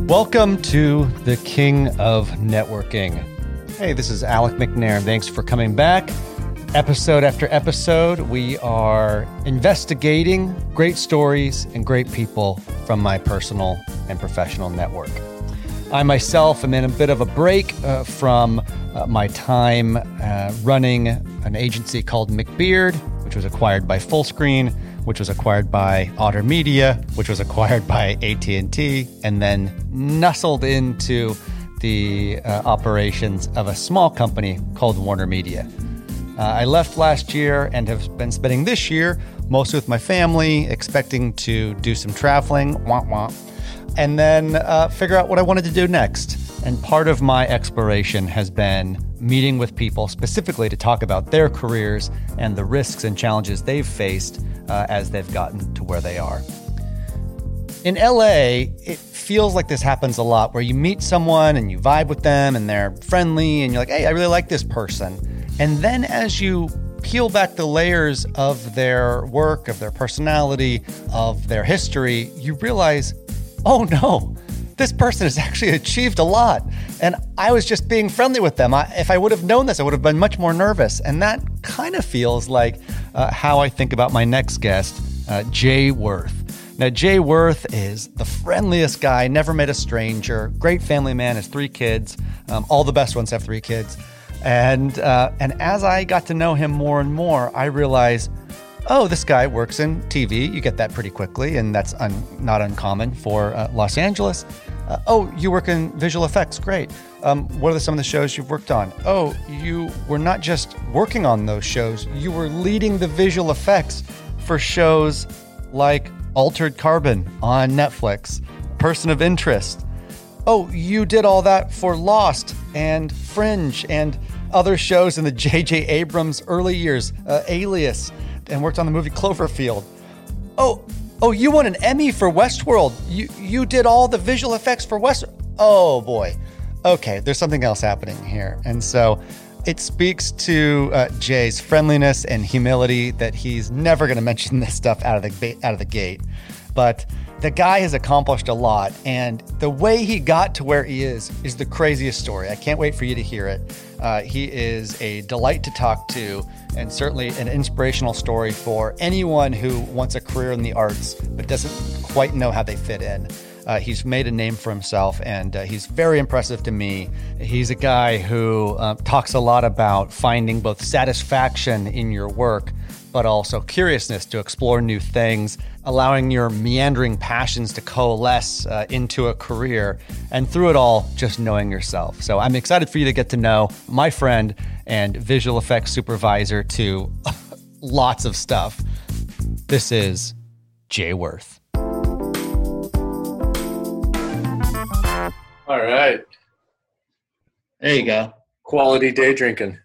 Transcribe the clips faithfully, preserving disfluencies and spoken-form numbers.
Welcome to the King of Networking. Hey, this is Alec McNair. Thanks for coming back. Episode after episode, we are investigating great stories and great people from my personal and professional network. I myself am in a bit of a break uh, from uh, my time uh, running an agency called McBeard, which was acquired by Fullscreen, which was acquired by Otter Media, which was acquired by A T and T, and then nestled into the uh, operations of a small company called Warner Media. Uh, I left last year and have been spending this year mostly with my family, expecting to do some traveling, wah wah, and then uh, figure out what I wanted to do next. And part of my exploration has been meeting with people specifically to talk about their careers and the risks and challenges they've faced uh, as they've gotten to where they are. In L A, it feels like this happens a lot, where you meet someone and you vibe with them and they're friendly and you're like, hey, I really like this person. And then as you peel back the layers of their work, of their personality, of their history, you realize, oh no, this person has actually achieved a lot. And I was just being friendly with them. I, if I would have known this, I would have been much more nervous. And that kind of feels like uh, how I think about my next guest, uh, Jay Worth. Now, Jay Worth is the friendliest guy, never met a stranger, great family man, has three kids. Um, all the best ones have three kids. And uh, and as I got to know him more and more, I realized, oh, this guy works in T V. You get that pretty quickly, and that's un- not uncommon for uh, Los Angeles. Uh, oh, you work in visual effects. Great. Um, what are some of the shows you've worked on? Oh, you were not just working on those shows. You were leading the visual effects for shows like Altered Carbon on Netflix, Person of Interest. Oh, you did all that for Lost and Fringe and other shows in the J J Abrams early years, uh, Alias, and worked on the movie Cloverfield. Oh, oh, you won an Emmy for Westworld. You you did all the visual effects for Westworld. Oh boy. Okay, there's something else happening here. And so it speaks to uh, Jay's friendliness and humility that he's never going to mention this stuff out of the out of the gate. But the guy has accomplished a lot, and the way he got to where he is is the craziest story. I can't wait for you to hear it. Uh, he is a delight to talk to, and certainly an inspirational story for anyone who wants a career in the arts but doesn't quite know how they fit in. Uh, he's made a name for himself, and uh, he's very impressive to me. He's a guy who uh, talks a lot about finding both satisfaction in your work, but also curiousness to explore new things, allowing your meandering passions to coalesce uh, into a career, and through it all, just knowing yourself. So I'm excited for you to get to know my friend and visual effects supervisor to lots of stuff. This is Jay Worth. All right. There you go. Quality day drinking.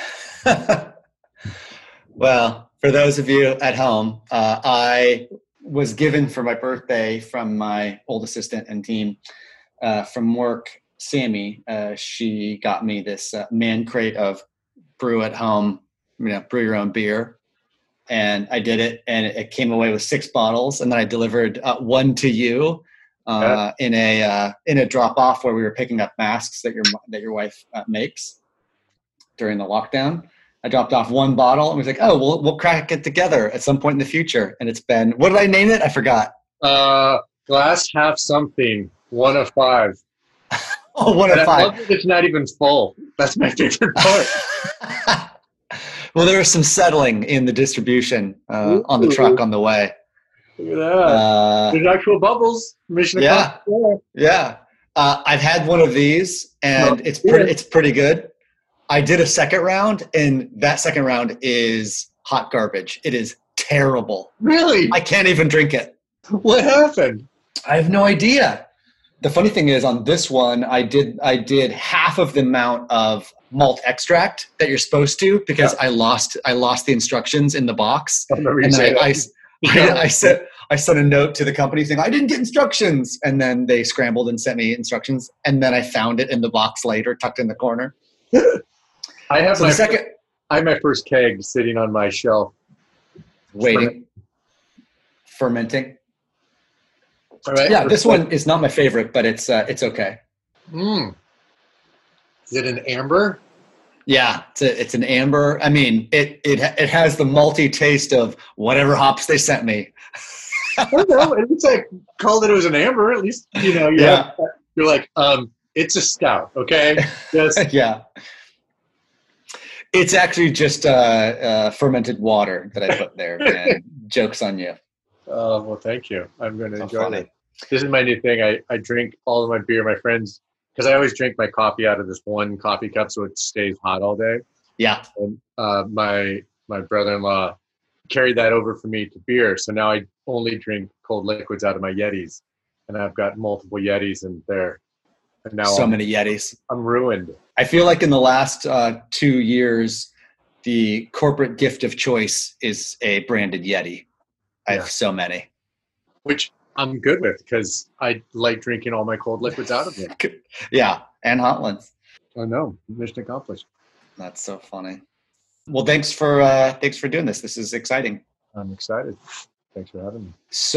Well, for those of you at home, uh, I was given for my birthday from my old assistant and team uh, from work, Sammy. Uh, she got me this uh, man crate of brew at home, you know, brew your own beer. And I did it, and it came away with six bottles. And then I delivered uh, one to you. Uh, in a uh, in a drop off where we were picking up masks that your that your wife uh, makes during the lockdown. I dropped off one bottle and was like, oh, we'll we'll crack it together at some point in the future. And it's been, what did I name it? I forgot. Uh, glass half something. One of five. Oh, one and of I five. love that it's not even full. That's my favorite part. Well, there was some settling in the distribution uh, on the truck on the way. Look at that. Uh, There's actual bubbles. Mission yeah, accomplished. yeah. Uh, I've had one of these, and Oh, it's pretty. yeah. It's pretty good. I did a second round, and that second round is hot garbage. It is terrible. Really? I can't even drink it. What happened? I have no idea. The funny thing is, on this one, I did I did half of the amount of malt extract that you're supposed to because Yeah. I lost I lost the instructions in the box, I remember you and saying I, I, that. I, I sent I sent a note to the company saying I didn't get instructions, and then they scrambled and sent me instructions, and then I found it in the box later, tucked in the corner. I have So my the second I have my first keg sitting on my shelf. waiting, fermenting. All right. Yeah, this one is not my favorite, but it's uh, it's okay. Mm. Is it an amber? Yeah, it's a, it's an amber. I mean, it it it has the malty taste of whatever hops they sent me. I don't know. At least I called it it was an amber. At least, you know, you Yeah. have, you're like, um, it's a stout, okay? Just Yeah. It's actually just uh, uh, fermented water that I put there. And joke's on you. Oh, well, thank you. I'm going to So enjoy funny. it. This is my new thing. I, I drink all of my beer, my friends, because I always drink my coffee out of this one coffee cup so it stays hot all day. Yeah. And uh, my my brother-in-law carried that over for me to beer. So now I only drink cold liquids out of my Yetis. And I've got multiple Yetis in there. And now So I'm, many Yetis. I'm ruined. I feel like in the last uh, two years, the corporate gift of choice is a branded Yeti. I have Yeah. so many. Which I'm good with because I like drinking all my cold liquids out of it. Yeah, and hot ones. I know. Mission accomplished. That's so funny. Well, thanks for uh, thanks for doing this. This is exciting. I'm excited. Thanks for having me.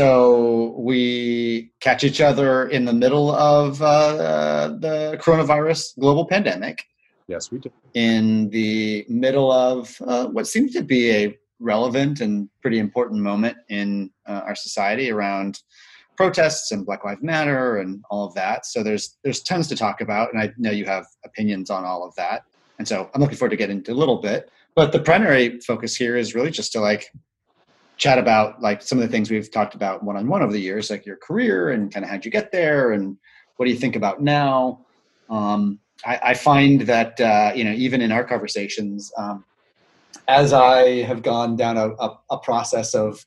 So we catch each other in the middle of uh, the coronavirus global pandemic, Yes, we do. in the middle of uh, what seems to be a relevant and pretty important moment in uh, our society around protests and Black Lives Matter and all of that. So there's there's tons to talk about, and I know you have opinions on all of that. And so I'm looking forward to getting into a little bit. But the primary focus here is really just to like chat about like some of the things we've talked about one-on-one over the years, like your career and kind of how'd you get there and what do you think about now? Um, I, I find that, uh, you know, even in our conversations, um, as I have gone down a, a, a process of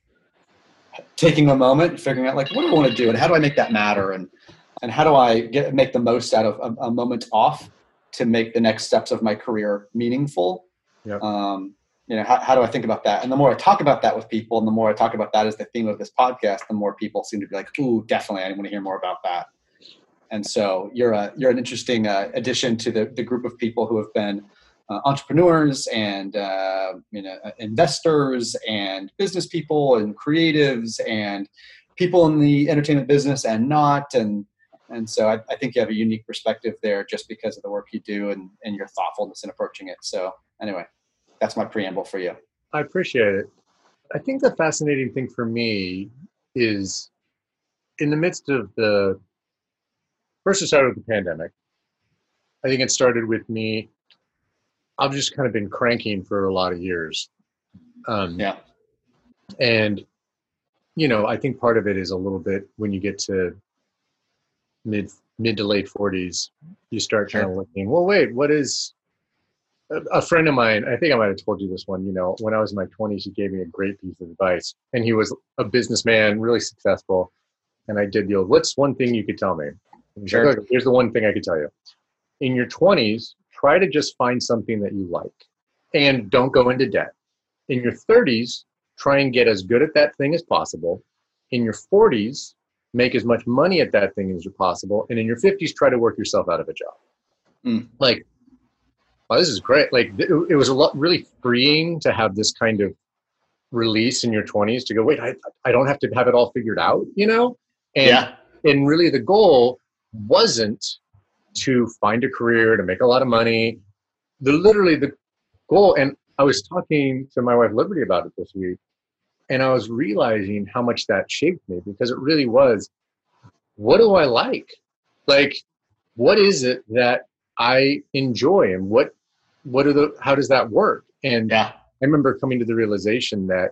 taking a moment, figuring out like, what do I want to do and how do I make that matter? And, and how do I get, make the most out of a, a moment off to make the next steps of my career meaningful? Yep. Um, you know, how, how do I think about that? And the more I talk about that with people and the more I talk about that as the theme of this podcast, the more people seem to be like, ooh, definitely, I want to hear more about that. And so you're a, you're an interesting uh, addition to the, the group of people who have been uh, entrepreneurs and, uh, you know, investors and business people and creatives and people in the entertainment business and not. And, and so I, I think you have a unique perspective there just because of the work you do and, and your thoughtfulness in approaching it. So anyway, that's my preamble for you. I appreciate it. I think the fascinating thing for me is in the midst of the, first it started with the pandemic. I think it started with me, I've just kind of been cranking for a lot of years. Um, Yeah. And, you know, I think part of it is a little bit when you get to mid mid to late forties, you start kind Sure. of looking, well, wait, what is, a, a friend of mine, I think I might have told you this one, you know, when I was in my twenties, he gave me a great piece of advice. And he was a businessman, really successful. And I did the old, what's one thing you could tell me? And he's Sure. like, okay, here's the one thing I could tell you. In your twenties, try to just find something that you like and don't go into debt. In your thirties, try and get as good at that thing as possible. In your forties, make as much money at that thing as possible. And in your fifties, try to work yourself out of a job. Mm. Like, oh, this is great. Like, it, it was a lot really freeing to have this kind of release in your twenties to go, wait, I, I don't have to have it all figured out, you know? And, Yeah. and really the goal wasn't to find a career, to make a lot of money. The literally the goal, and I was talking to my wife Liberty about it this week, and I was realizing how much that shaped me because it really was, what do I like? Like, what is it that I enjoy and what what are the how does that work? And Yeah. I remember coming to the realization that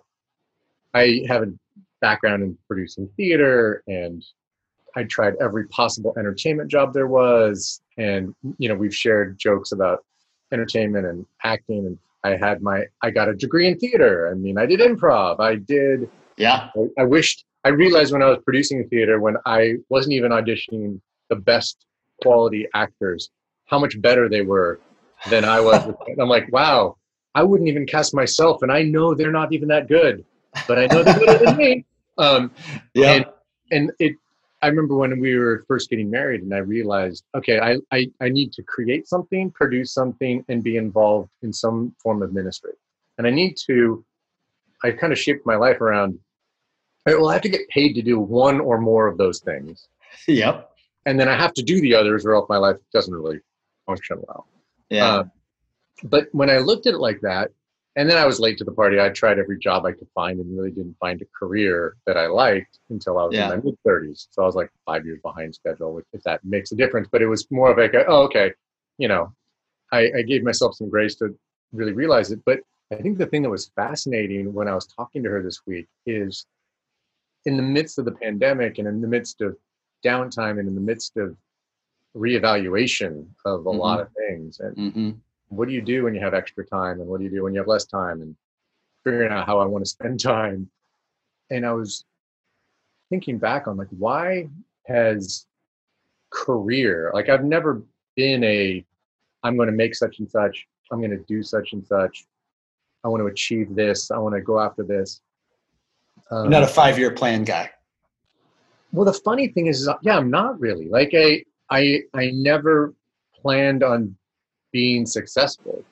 I have a background in producing theater and I tried every possible entertainment job there was. And, you know, we've shared jokes about entertainment and acting. And I had my, I got a degree in theater. I mean, I did improv. I did, Yeah. I, I wished, I realized when I was producing theater, when I wasn't even auditioning the best quality actors, how much better they were than I was. I'm like, wow, I wouldn't even cast myself. And I know they're not even that good, but I know they're better than me. Um, Yeah. and, and it, I remember when we were first getting married and I realized, okay, I, I, I need to create something, produce something, and be involved in some form of ministry. And I need to, I kind of shaped my life around All right, well, I have to get paid to do one or more of those things. Yep. And then I have to do the others or else my life doesn't really function well. Yeah. Uh, but when I looked at it like that, and then I was late to the party, I tried every job I could find and really didn't find a career that I liked until I was Yeah. in my mid thirties. So I was like five years behind schedule, if that makes a difference. But it was more of like, oh, okay, you know, I, I gave myself some grace to really realize it. But I think the thing that was fascinating when I was talking to her this week is in the midst of the pandemic and in the midst of downtime and in the midst of reevaluation of a Mm-hmm. lot of things. And Mm-hmm. what do you do when you have extra time? And what do you do when you have less time? And figuring out how I want to spend time. And I was thinking back on like, why has career, like I've never been a, I'm going to make such and such, I'm going to do such and such, I want to achieve this, I want to go after this. Um, You're not a five-year plan guy. Well, the funny thing is, is, yeah, I'm not really. Like I, I, I never planned on being successful.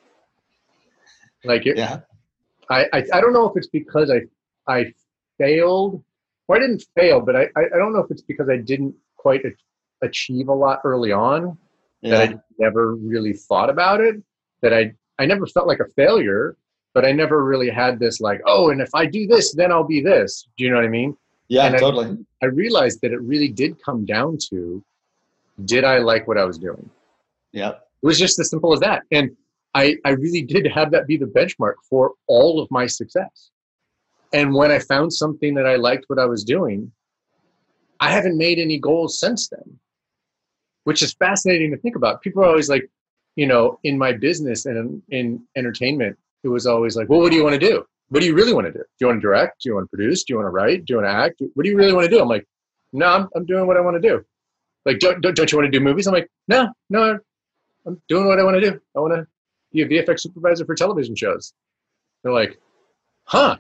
Like it, Yeah. I, I, I don't know if it's because I, I failed, or I didn't fail, but I, I I don't know if it's because I didn't quite a- achieve a lot early on that Yeah. I never really thought about it. That I, I never felt like a failure, but I never really had this like, oh, and if I do this, then I'll be this. Do you know what I mean? Yeah, And I- totally. I realized that it really did come down to, did I like what I was doing? Yep. It was just as simple as that. And I, I really did have that be the benchmark for all of my success. And when I found something that I liked what I was doing, I haven't made any goals since then, which is fascinating to think about. People are always like, you know, in my business and in, in entertainment, it was always like, well, what do you want to do? What do you really want to do? Do you want to direct? Do you want to produce? Do you want to write? Do you want to act? What do you really want to do? I'm like, no, I'm, I'm doing what I want to do. Like, don't, don't, don't you want to do movies? I'm like, no, no, I'm doing what I want to do. I want to be a V F X supervisor for television shows. They're like, huh?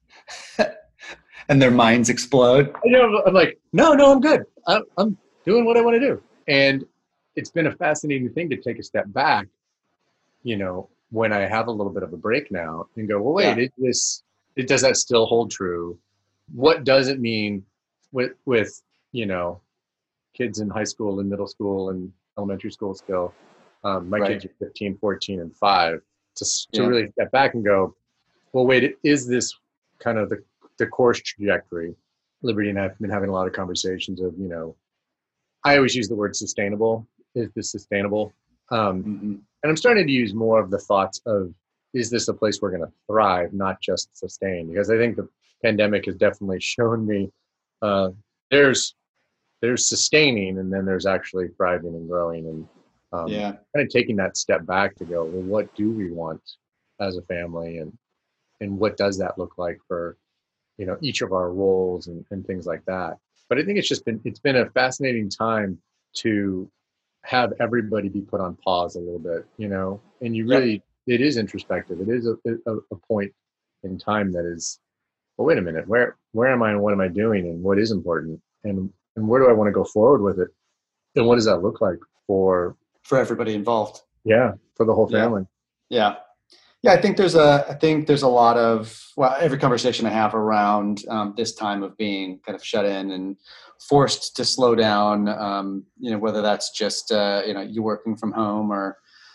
And their minds explode. You know, I'm like, no, no, I'm good. I'm, I'm doing what I want to do. And it's been a fascinating thing to take a step back, you know, when I have a little bit of a break now and go, well, wait, Yeah. is this, it, does that still hold true? What does it mean with, with, you know, kids in high school and middle school and elementary school still? Um, my Right. kids are fifteen, fourteen, and five. To, s- to Yeah. really step back and go, well, wait, is this kind of the, the course trajectory? Liberty and I have been having a lot of conversations of, you know, I always use the word sustainable. Is this sustainable? Um, Mm-hmm. and I'm starting to use more of the thoughts of, is this a place we're going to thrive, not just sustain? Because I think the pandemic has definitely shown me uh, there's there's sustaining, and then there's actually thriving and growing, and um, Yeah. kind of taking that step back to go, well, what do we want as a family, and and what does that look like for, you know, each of our roles and, and things like that. But I think it's just been it's been a fascinating time to have everybody be put on pause a little bit, you know, and you Yep. really, it is introspective. It is a, a, a point in time that is, well, wait a minute, where, where am I and what am I doing and what is important and, and where do I want to go forward with it? And what does that look like for, For everybody involved. yeah, for the whole Yeah. family? Yeah. Yeah, I think there's a I think there's a lot of, well, every conversation I have around um, this time of being kind of shut in and forced to slow down, um, you know, whether that's just, uh, you know, you working from home or,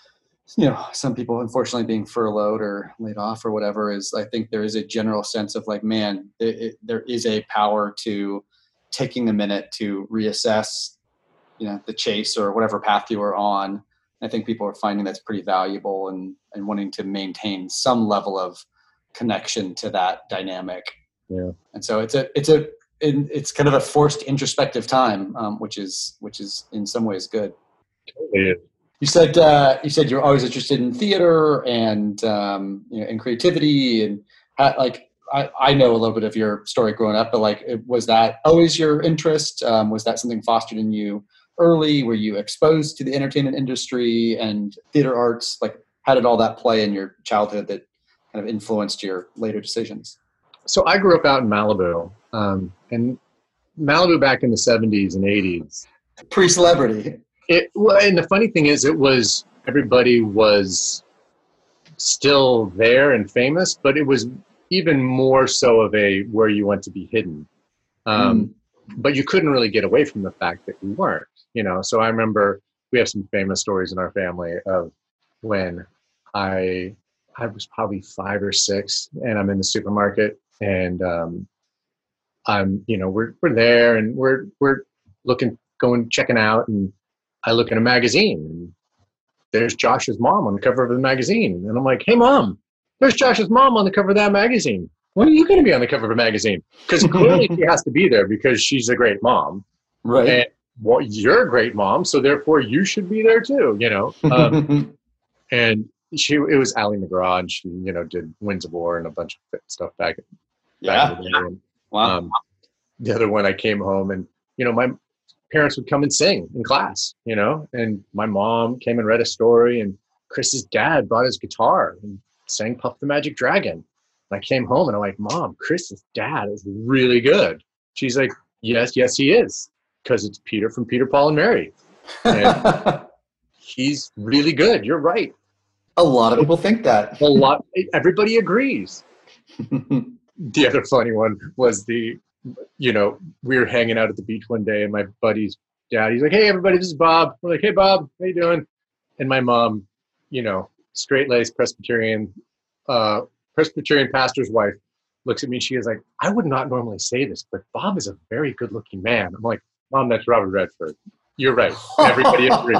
you know, some people unfortunately being furloughed or laid off or whatever, is I think there is a general sense of like, man, it, it, there is a power to taking a minute to reassess, you know, the chase or whatever path you were on. I think people are finding that's pretty valuable and, and wanting to maintain some level of connection to that dynamic. Yeah. And so it's a, it's a, it's kind of a forced introspective time, um, which is, which is in some ways good. Totally is. You said, uh, you said you're always interested in theater and, um, you know, in creativity and how, like, I, I know a little bit of your story growing up, but like, was that always your interest? Um, was that something fostered in you early? Were you exposed to the entertainment industry and theater arts? Like, how did all that play in your childhood that kind of influenced your later decisions? So I grew up out in Malibu, um, and Malibu back in the seventies and eighties. Pre-celebrity. It, well, and the funny thing is, it was, everybody was still there and famous, but it was even more so of a where you went to be hidden. Um, Mm. But you couldn't really get away from the fact that you weren't, you know? So I remember we have some famous stories in our family of when I, I was probably five or six and I'm in the supermarket and, um, I'm, you know, we're, we're there and we're, we're looking, going, checking out, and I look at a magazine and there's Josh's mom on the cover of the magazine. And I'm like, hey mom, there's Josh's mom on the cover of that magazine. When are you going to be on the cover of a magazine? Because clearly she has to be there because she's a great mom. Right. And well, you're a great mom, so therefore you should be there too, you know? Um, and she, it was Ally McGraw, and she, you know, did Winds of War and a bunch of stuff back, yeah. back in the day. And, Wow. um, the other one, I came home and, you know, my parents would come and sing in class, you know, and my mom came and read a story, and Chris's dad brought his guitar and sang Puff the Magic Dragon. And I came home and I'm like, Mom, Chris's dad is really good. She's like, yes, yes, he is. Because it's Peter from Peter, Paul, and Mary. And he's really good. You're right. A lot of people think that. A lot. Everybody agrees. The other funny one was the, you know, we were hanging out at the beach one day and my buddy's dad, he's like, hey, everybody, this is Bob. We're like, hey, Bob, how you doing? And my mom, you know, straight-laced Presbyterian, uh, Presbyterian pastor's wife, looks at me. She is like, I would not normally say this, but Bob is a very good-looking man. I'm like, Mom, that's Robert Redford. You're right. Everybody agrees.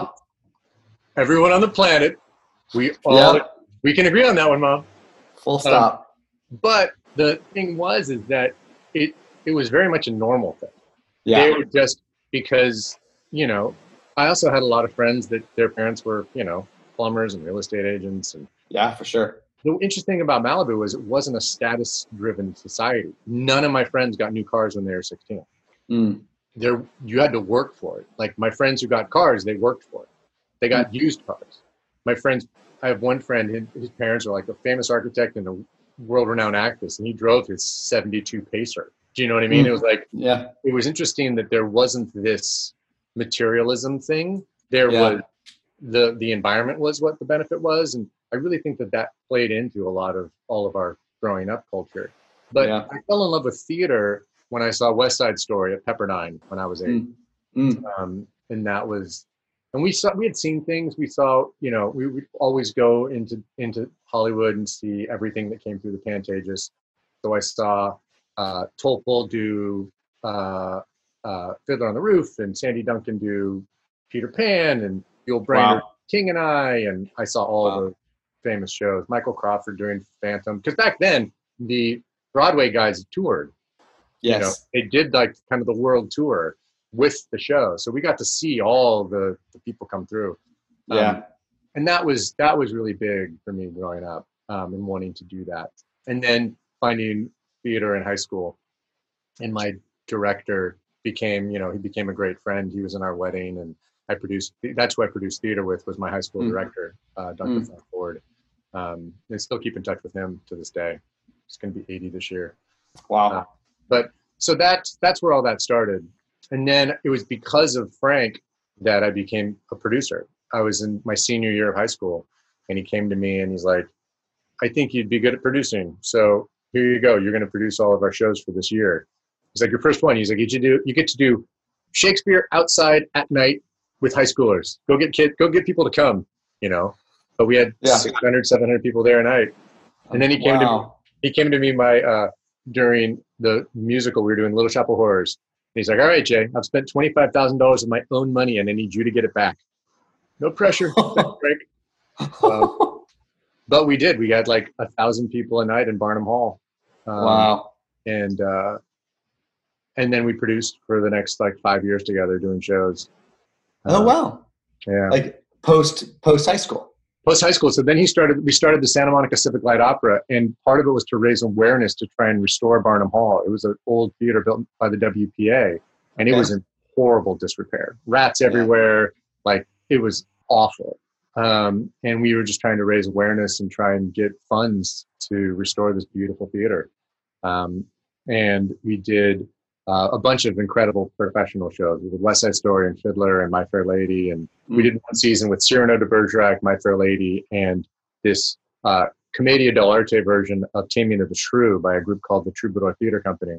Everyone on the planet, we all, Yeah. we can agree on that one, Mom. Full stop. Um, but the thing was, is that it, it was very much a normal thing. Yeah. They were just because, you know, I also had a lot of friends that their parents were, you know, plumbers and real estate agents. And Yeah, for sure. the interesting thing about Malibu was it wasn't a status-driven society. None of my friends got new cars when they were sixteen. Mm. There, you had to work for it. Like my friends who got cars, they worked for it. They got mm. used cars. My friends, I have one friend, his, his parents are like a famous architect and a world-renowned actress, and he drove his seventy-two Pacer. Do you know what I mean? Mm. It was like, yeah. It was interesting that there wasn't this materialism thing. There yeah. was the the environment was what the benefit was, and I really think that that played into a lot of all of our growing up culture. But yeah. I fell in love with theater when I saw West Side Story at Pepperdine when I was eight, mm. Mm. Um, and that was, and we saw we had seen things. We saw, you know, we would always go into into Hollywood and see everything that came through the Pantages. So I saw uh, Topol do uh, uh, Fiddler on the Roof, and Sandy Duncan do Peter Pan, and Yul Brynner, wow. King and I, and I saw all wow. the famous shows. Michael Crawford doing Phantom, because back then the Broadway guys toured. Yes, you know, they did like kind of the world tour with the show, so we got to see all the, the people come through. Yeah, um, and that was that was really big for me growing up, um, and wanting to do that. And then finding theater in high school, and my director became, you know, he became a great friend. He was in our wedding, and I produced. That's who I produced theater with, was my high school mm. director, uh, Doctor Mm. Frank Ford. Um, and still keep in touch with him to this day. He's going to be eighty this year. Wow. Uh, but so that's that's where all that started. And then it was because of Frank that I became a producer. I was in my senior year of high school, and he came to me and he's like, I think you'd be good at producing. So here you go. You're going to produce all of our shows for this year. He's like, your first one. He's like, you, do, you get to do Shakespeare outside at night with high schoolers. Go get kid, go get people to come, you know. But we had yeah. six hundred, seven hundred people there a night. And then he came wow. to me, he came to me my uh, during the musical we were doing, Little Shop of Horrors. And he's like, all right, Jay, I've spent twenty-five thousand dollars of my own money and I need you to get it back. No pressure, Frank. uh, but we did. We had like a thousand people a night in Barnum Hall. Um, wow. And uh, and then we produced for the next like five years together doing shows. Oh, uh, wow. Yeah. Like post post high school. Post high school. So then he started, we started the Santa Monica Civic Light Opera, and part of it was to raise awareness to try and restore Barnum Hall. It was an old theater built by the W P A, and okay. it was in horrible disrepair. Rats everywhere. Yeah. Like, it was awful. Um, and we were just trying to raise awareness and try and get funds to restore this beautiful theater. Um, and we did uh, a bunch of incredible professional shows. We did West Side Story and Fiddler and My Fair Lady. And mm. we did one season with Cyrano de Bergerac, My Fair Lady, and this uh, Commedia dell'arte version of Taming of the Shrew by a group called the Troubadour Theater Company.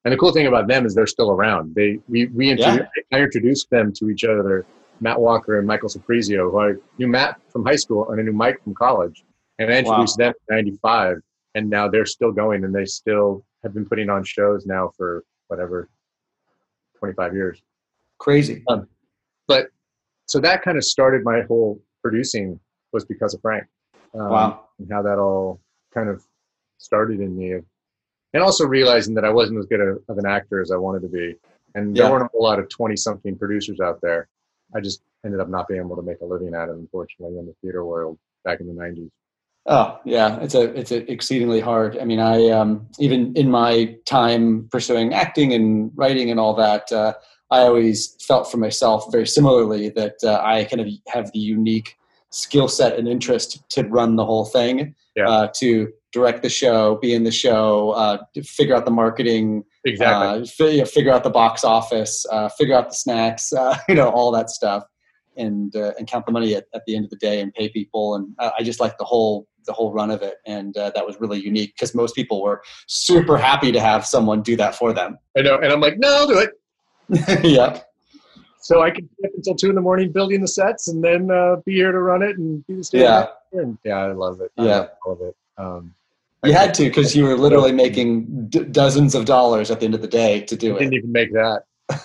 And the cool thing about them is they're still around. They we we introduced, Yeah. I introduced them to each other, Matt Walker and Michael Saprizio, who I knew Matt from high school and I knew Mike from college. And I introduced Wow. them in ninety-five, and now they're still going, and they still have been putting on shows now for whatever, twenty-five years. Crazy. Um, but so that kind of started my whole producing was because of Frank. Um, Wow. And how that all kind of started in me. And also realizing that I wasn't as good a, of an actor as I wanted to be. And there Yeah. weren't a whole lot of twenty-something producers out there. I just ended up not being able to make a living at it, unfortunately, in the theater world back in the nineties. Oh yeah, it's a it's a exceedingly hard. I mean, I um, even in my time pursuing acting and writing and all that, uh, I always felt for myself very similarly that uh, I kind of have the unique skill set and interest to run the whole thing, Yeah. uh, to direct the show, be in the show, uh, to figure out the marketing, Exactly. uh, fi- figure out the box office, uh, figure out the snacks, uh, you know, all that stuff, and uh, and count the money at, at the end of the day and pay people. And I, I just like the whole the whole run of it, and uh, that was really unique because most people were super happy to have someone do that for them. I know. And I'm like, no, I'll do it. Yeah. So I could stay up until two in the morning building the sets and then uh, be here to run it and be the stage Yeah. actor. And yeah, I love it. I Yeah. love all of it. Um, You had to, because you were literally making d- dozens of dollars at the end of the day to do I didn't it. even make that.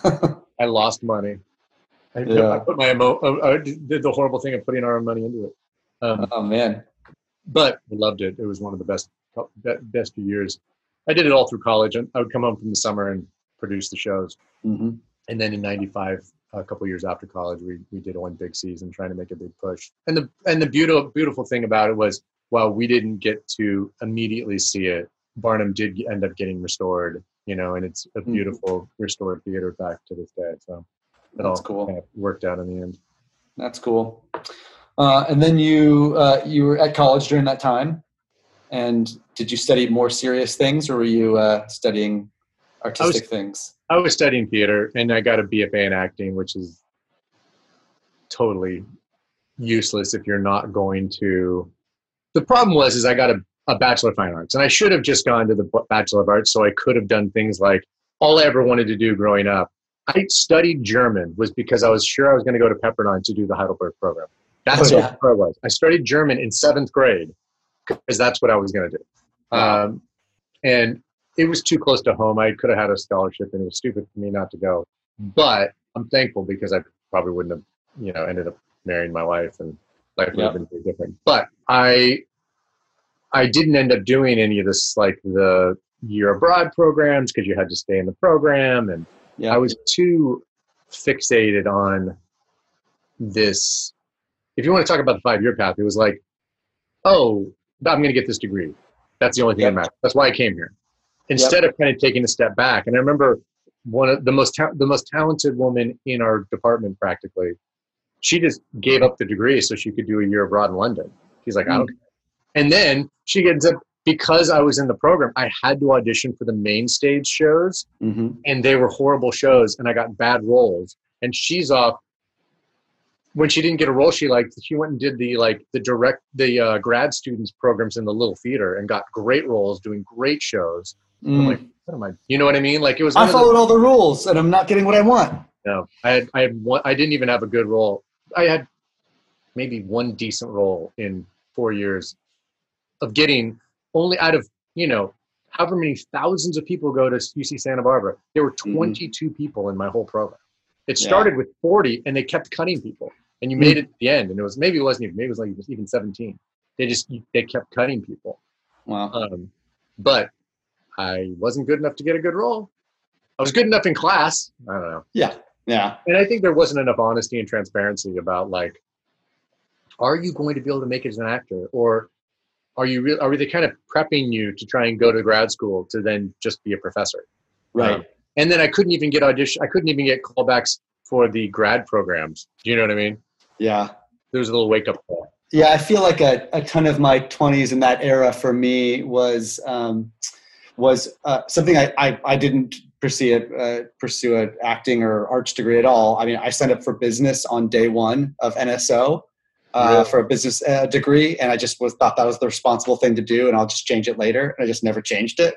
I lost money. I, Yeah. I put my emo- I did the horrible thing of putting our own money into it. Um, Oh man. but I loved it. It was one of the best best few years. I did it all through college. I would come home from the summer and produce the shows. Mm-hmm. And then in ninety-five, a couple years after college, we we did one big season trying to make a big push. And the and the beautiful beautiful thing about it was, while we didn't get to immediately see it, Barnum did end up getting restored, you know, and it's a beautiful mm-hmm. restored theater back to this day. So it That's all cool. kind of worked out in the end. That's cool. Uh, and then you uh, you were at college during that time, and did you study more serious things, or were you uh, studying artistic I was, things? I was studying theater, and I got a B F A in acting, which is totally useless if you're not going to. The problem was, is I got a, a Bachelor of Fine Arts, and I should have just gone to the Bachelor of Arts, so I could have done things like all I ever wanted to do growing up. I studied German was because I was sure I was going to go to Pepperdine to do the Heidelberg program. That's oh, yeah. what I was. I studied German in seventh grade because that's what I was going to do. Wow. Um, and it was too close to home. I could have had a scholarship, and it was stupid for me not to go. But I'm thankful because I probably wouldn't have, you know, ended up marrying my wife, and life would yep. have been very different. But I, I didn't end up doing any of this, like the year abroad programs, because you had to stay in the program, and yep. I was too fixated on this. If you want to talk about the five-year path, it was like, oh, I'm going to get this degree. That's the only thing yep. that matters. That's why I came here. Instead yep. of kind of taking a step back. And I remember one of the most ta- the most talented woman in our department, practically, she just gave up the degree so she could do a year abroad in London. She's like, mm. I don't care. And then she ends up, because I was in the program, I had to audition for the main stage shows, mm-hmm. and they were horrible shows, and I got bad roles. And she's off. When she didn't get a role she liked, she went and did the like the direct the uh, grad students programs in the little theater and got great roles, doing great shows. Mm. I'm like, what am I? You know what I mean? Like it was. I followed the, all the rules, and I'm not getting what I want. No, I had I had one. I didn't even have a good role. I had maybe one decent role in four years of getting only out of you know however many thousands of people go to U C Santa Barbara. There were twenty-two mm. people in my whole program. It started yeah. with forty, and they kept cutting people. And you made it at the end, and it was maybe it wasn't even maybe it was like it was even seventeen. They just they kept cutting people. Wow. Um, but I wasn't good enough to get a good role. I was good enough in class. I don't know. Yeah, yeah. And I think there wasn't enough honesty and transparency about like, are you going to be able to make it as an actor, or are you re- are they kind of prepping you to try and go to grad school to then just be a professor? Right. Um, and then I couldn't even get audition. I couldn't even get callbacks for the grad programs. Do you know what I mean? Yeah. There was a little wake up call. Yeah, I feel like a, a ton of my twenties in that era for me was um, was uh, something I, I, I didn't pursue it, uh, pursue an acting or arts degree at all. I mean, I signed up for business on day one of N S O, uh, Really? for a business uh, degree, and I just was thought that was the responsible thing to do, and I'll just change it later. And I just never changed it.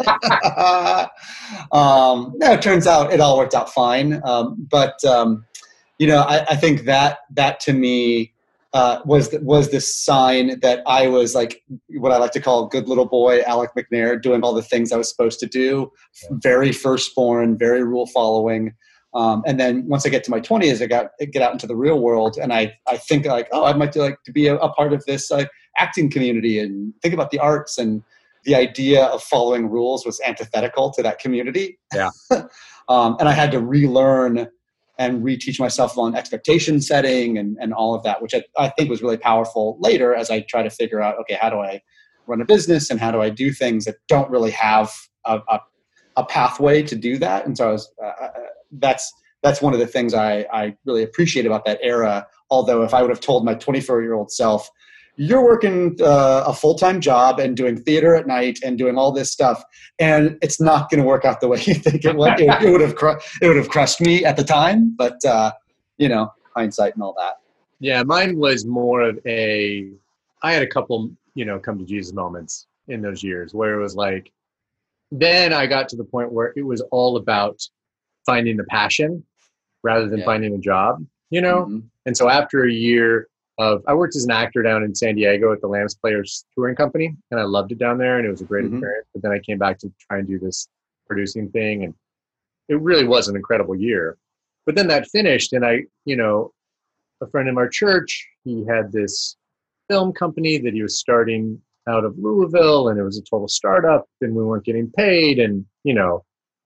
um, no, it turns out it all worked out fine. Um, but um, you know, I, I think that that to me uh, was the, was the sign that I was like what I like to call a good little boy, Alec McNair, doing all the things I was supposed to do. Very firstborn, very rule following. Um, and then once I get to my twenties, I got get out into the real world, and I, I think like, oh, I'd like to like to be a, a part of this uh, acting community and think about the arts. And the idea of following rules was antithetical to that community. Yeah. um, and I had to relearn and reteach myself on expectation setting and, and all of that, which I, I think was really powerful later as I try to figure out, okay, how do I run a business and how do I do things that don't really have a, a, a pathway to do that. And so I was, uh, that's that's one of the things I, I really appreciate about that era. Although if I would have told my twenty-four-year-old self, you're working uh, a full-time job and doing theater at night and doing all this stuff, and it's not going to work out the way you think it would, it, it would have cru- it would have crushed me at the time. But uh, you know, hindsight and all that. Yeah, mine was more of a. I had a couple, you know, come to Jesus moments in those years where it was like. Then I got to the point where it was all about finding the passion rather than Yeah. finding a job, you know? Mm-hmm. And so after a year of, I worked as an actor down in San Diego at the Lambs Players Touring Company, and I loved it down there, and it was a great Mm-hmm. experience. But then I came back to try and do this producing thing, and it really was an incredible year. But then that finished, and I, you know, a friend in our church, he had this film company that he was starting out of Louisville, and it was a total startup, and we weren't getting paid, and, you know,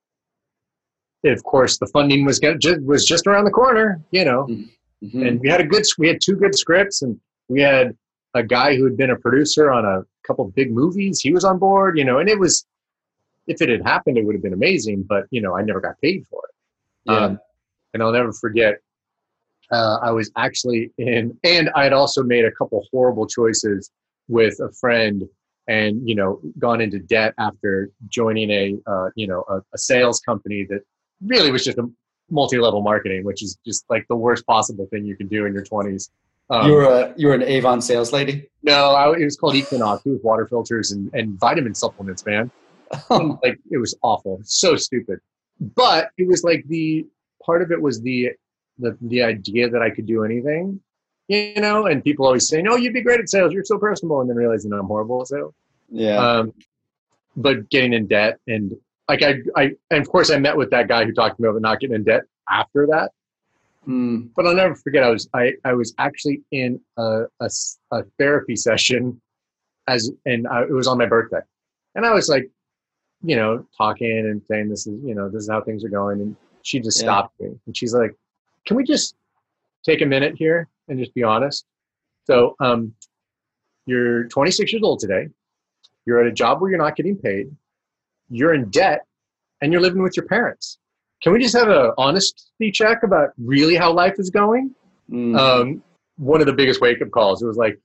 of course, the funding was get, just, was just around the corner, you know, Mm-hmm. and we had a good, we had two good scripts, and we had a guy who had been a producer on a couple of big movies. He was on board, you know, and it was, if it had happened, it would have been amazing, but, you know, I never got paid for it. Yeah. Um, and I'll never forget, uh, I was actually in, and I had also made a couple horrible choices with a friend, and, you know, gone into debt after joining a, uh, you know, a, a sales company that really was just a multi-level marketing, which is just like the worst possible thing you can do in your twenties. Um, you were a you were an Avon sales lady. no, I, it was called Equinox. It was water filters and, and vitamin supplements, man. And, like, it was awful, so stupid. But it was like the part of it was the the the idea that I could do anything, you know. And people always saying, "Oh, you'd be great at sales. You're so personable," and then realizing I'm horrible at sales. Yeah. Um, but getting in debt, and like I, I, and of course I met with that guy who talked to me about not getting in debt after that. Mm. But I'll never forget, I was, I, I was actually in a, a, a therapy session as, and I, it was on my birthday. And I was like, you know, talking and saying, this is, you know, this is how things are going. And she just Yeah. stopped me, and she's like, can we just take a minute here and just be honest? So, um, you're twenty-six years old today. You're at a job where you're not getting paid. You're in debt, and you're living with your parents. Can we just have an honesty check about really how life is going? Mm. Um, one of the biggest wake-up calls. It was like,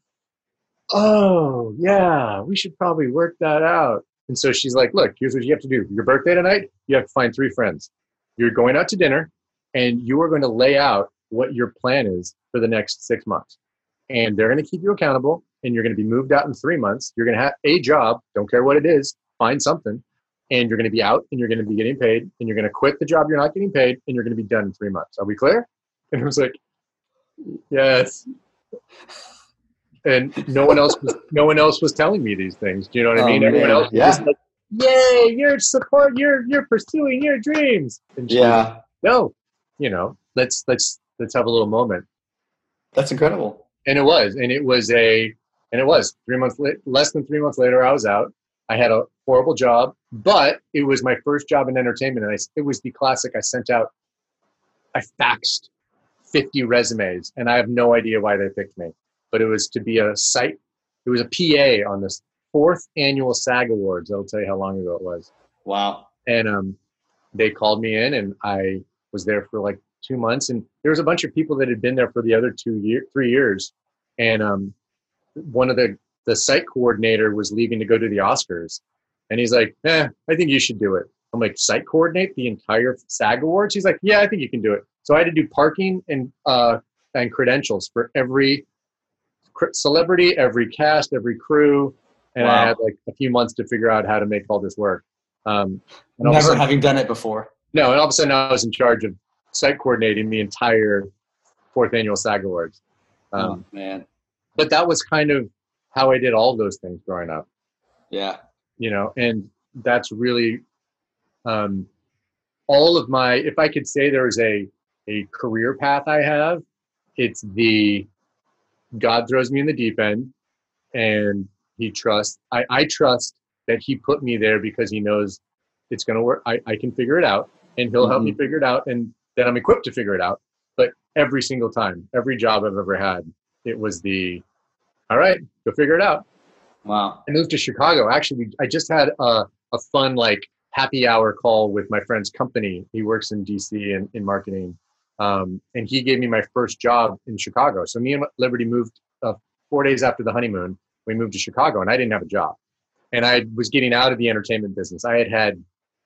oh, yeah, we should probably work that out. And so she's like, look, here's what you have to do. Your birthday tonight, you have to find three friends. You're going out to dinner, and you are going to lay out what your plan is for the next six months. And they're going to keep you accountable, and you're going to be moved out in three months. You're going to have a job, don't care what it is, find something, and you're going to be out, and you're going to be getting paid, and you're going to quit the job you're not getting paid, and you're going to be done in three months. Are we clear? And I was like, yes. And no one else was, no one else was telling me these things. Do you know what I Oh, mean? Everyone man. else was Yeah. just like, yay, you're support, you're you're pursuing your dreams. And she was like, Yeah. no, you know, let's let's let's have a little moment. That's incredible. And it was, and it was a, and it was three months late, less than three months later, I was out. I had a horrible job, but it was my first job in entertainment. And I, it was the classic. I sent out, I faxed fifty resumes, and I have no idea why they picked me, but it was to be a site. It was a P A on this fourth annual SAG Awards. I'll tell you how long ago it was. Wow. And um, they called me in, and I was there for like two months. And there was a bunch of people that had been there for the other two year, three years. And um, one of the, the site coordinator was leaving to go to the Oscars. And he's like, eh, I think you should do it. I'm like, site coordinate the entire SAG Awards? He's like, yeah, I think you can do it. So I had to do parking and uh, and credentials for every celebrity, every cast, every crew. And Wow. I had like a few months to figure out how to make all this work. Um, and all of a Never sudden- having done it before. No, and all of a sudden I was in charge of site coordinating the entire fourth annual SAG Awards. Um, oh, man. But that was kind of how I did all those things growing up, Yeah. you know, and that's really um, all of my, if I could say there's a, a career path I have, it's the God throws me in the deep end and he trusts, I, I trust that he put me there because he knows it's going to work. I, I can figure it out and he'll help me Mhm. figure it out and that I'm equipped to figure it out. But every single time, every job I've ever had, it was the, all right, go figure it out. Wow. I moved to Chicago. Actually, I just had a, a fun like happy hour call with my friend's company. He works in D C and in marketing. Um, and he gave me my first job in Chicago. So me and Liberty moved uh, four days after the honeymoon. We moved to Chicago and I didn't have a job. And I was getting out of the entertainment business. I had had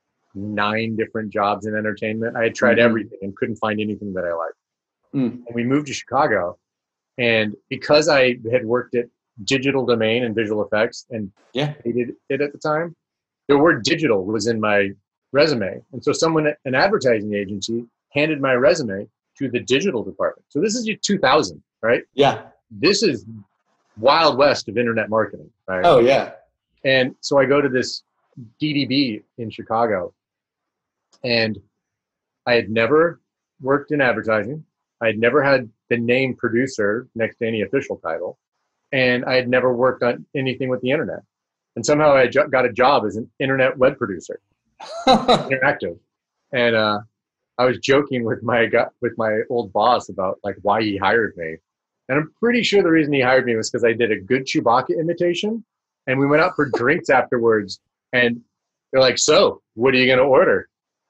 nine different jobs in entertainment. I had tried Mhm. everything and couldn't find anything that I liked. Mm. And we moved to Chicago. And because I had worked at Digital Domain and visual effects and Yeah. hated it at the time, the word digital was in my resume. And so someone at an advertising agency handed my resume to the digital department. So this is two thousand, right? Yeah. This is wild west of internet marketing, right? Oh, yeah. And so I go to this D D B in Chicago and I had never worked in advertising. I had never had the name producer next to any official title. And I had never worked on anything with the internet. And somehow I jo- got a job as an internet web producer, interactive. And uh, I was joking with my gu- with my old boss about like why he hired me. And I'm pretty sure the reason he hired me was because I did a good Chewbacca imitation. And we went out for drinks afterwards. And they're like, so what are you going to order?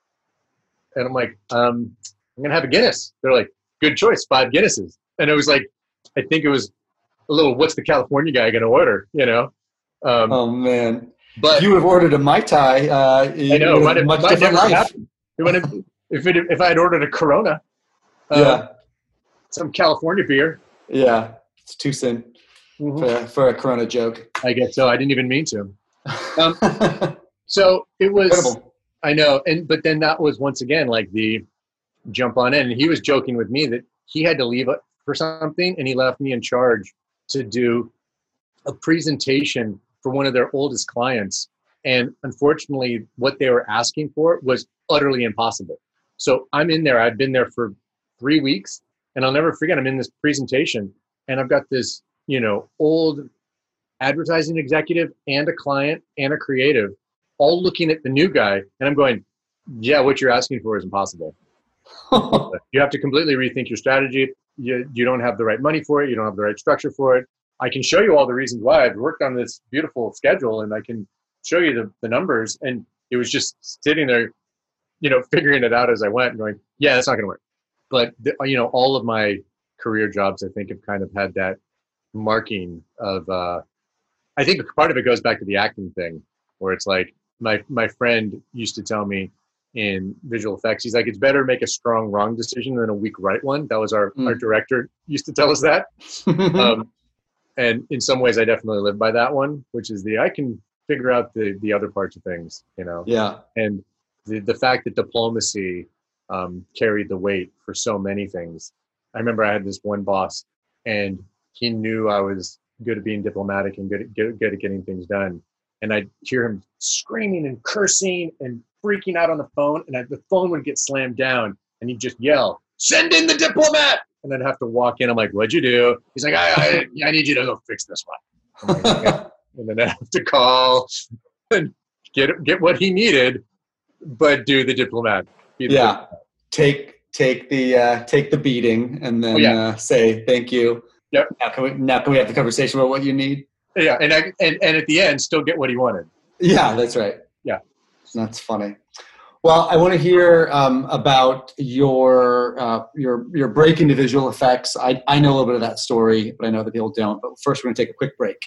And I'm like, um, I'm going to have a Guinness. They're like, good choice, five Guinnesses. And it was like, I think it was a little, what's the California guy going to order, you know? Um, Oh, man. but If you would have ordered a Mai Tai, uh, you I know, would might have have, much might different never life. happened. It would have, if, it, if I had ordered a Corona, uh, Yeah. some California beer. Yeah. It's too soon Mhm. for, for a Corona joke. I guess so. I didn't even mean to. Um, So it was, Incredible. I know. And, but then that was once again, like the jump on in. And he was joking with me that he had to leave for something and he left me in charge to do a presentation for one of their oldest clients. And unfortunately, what they were asking for was utterly impossible. So I'm in there. I've been there for three weeks and I'll never forget. I'm in this presentation and I've got this, you know, old advertising executive and a client and a creative all looking at the new guy. And I'm going, yeah, what you're asking for is impossible. You have to completely rethink your strategy. You, you don't have the right money for it. You don't have the right structure for it. I can show you all the reasons why. I've worked on this beautiful schedule and I can show you the, the numbers. And it was just sitting there, you know, figuring it out as I went and going, yeah, that's not going to work. But, the, you know, all of my career jobs, I think, have kind of had that marking of, uh, I think part of it goes back to the acting thing where it's like, my, my friend used to tell me in visual effects, he's like, it's better to make a strong wrong decision than a weak right one. That was our, Mm. our director used to tell us that. Um, and in some ways I definitely live by that one, which is the, I can figure out the, the other parts of things, you know? yeah. And the, the fact that diplomacy um, carried the weight for so many things. I remember I had this one boss and he knew I was good at being diplomatic and good at, good, good at getting things done. And I'd hear him screaming and cursing and freaking out on the phone. And I, the phone would get slammed down and he'd just yell, send in the diplomat. And I'd have to walk in. I'm like, what'd you do? He's like, I, I, I need you to go fix this one. I'm like, okay. And then I have to call and get get what he needed, but do the diplomat. Be the Yeah. diplomat. Take take the uh, take the beating and then Oh, yeah. uh, say thank you. Yep. Now can we now can we have the conversation about what you need? Yeah, and, I, and and at the end, still get what he wanted. Yeah, that's right. Yeah. That's funny. Well, I want to hear um, about your uh, your your break into visual effects. I, I know a little bit of that story, but I know that people don't. But first, we're going to take a quick break.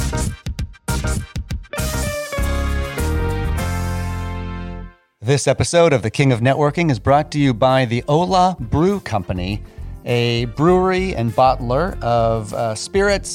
This episode of The King of Networking is brought to you by the Ola Brew Company, a brewery and bottler of uh, spirits,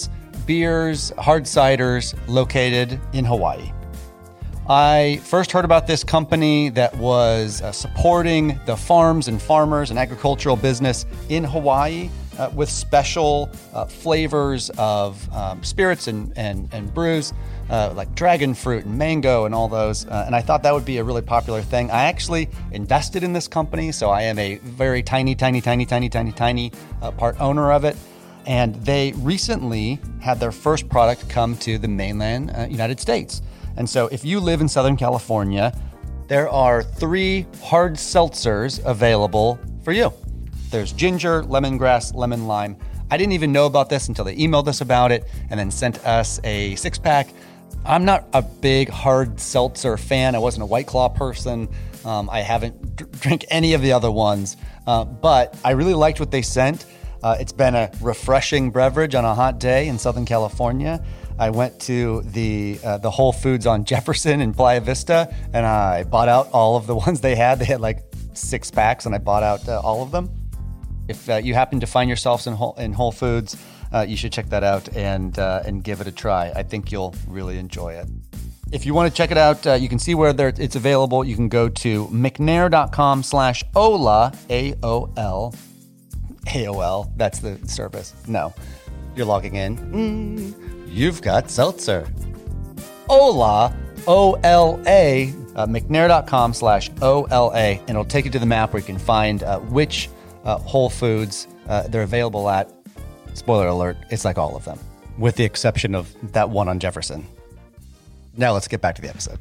beers, hard ciders located in Hawaii. I first heard about this company that was uh, supporting the farms and farmers and agricultural business in Hawaii uh, with special uh, flavors of um, spirits and, and, and brews, uh, like dragon fruit and mango and all those. Uh, and I thought that would be a really popular thing. I actually invested in this company, so I am a very tiny, tiny, tiny, tiny, tiny, tiny uh, part owner of it. And they recently had their first product come to the mainland uh, United States. And so if you live in Southern California, there are three hard seltzers available for you. There's ginger, lemongrass, lemon lime. I didn't even know about this until they emailed us about it and then sent us a six pack. I'm not a big hard seltzer fan. I wasn't a White Claw person. Um, I haven't d- drank any of the other ones, uh, but I really liked what they sent. Uh, it's been a refreshing beverage on a hot day in Southern California. I went to the uh, the Whole Foods on Jefferson in Playa Vista, and I bought out all of the ones they had. They had like six packs, and I bought out uh, all of them. If uh, you happen to find yourselves in Whole, in Whole Foods, uh, you should check that out and uh, and give it a try. I think you'll really enjoy it. If you want to check it out, uh, you can see where it's available. You can go to mcnair.com slash Ola, A O L. A O L, that's the service. No, you're logging in. Mm. You've got seltzer. Ola, O L A, uh, mcnair.com slash O L A, and it'll take you to the map where you can find uh, which uh, Whole Foods uh, they're available at. Spoiler alert, it's like all of them, with the exception of that one on Jefferson. Now let's get back to the episode.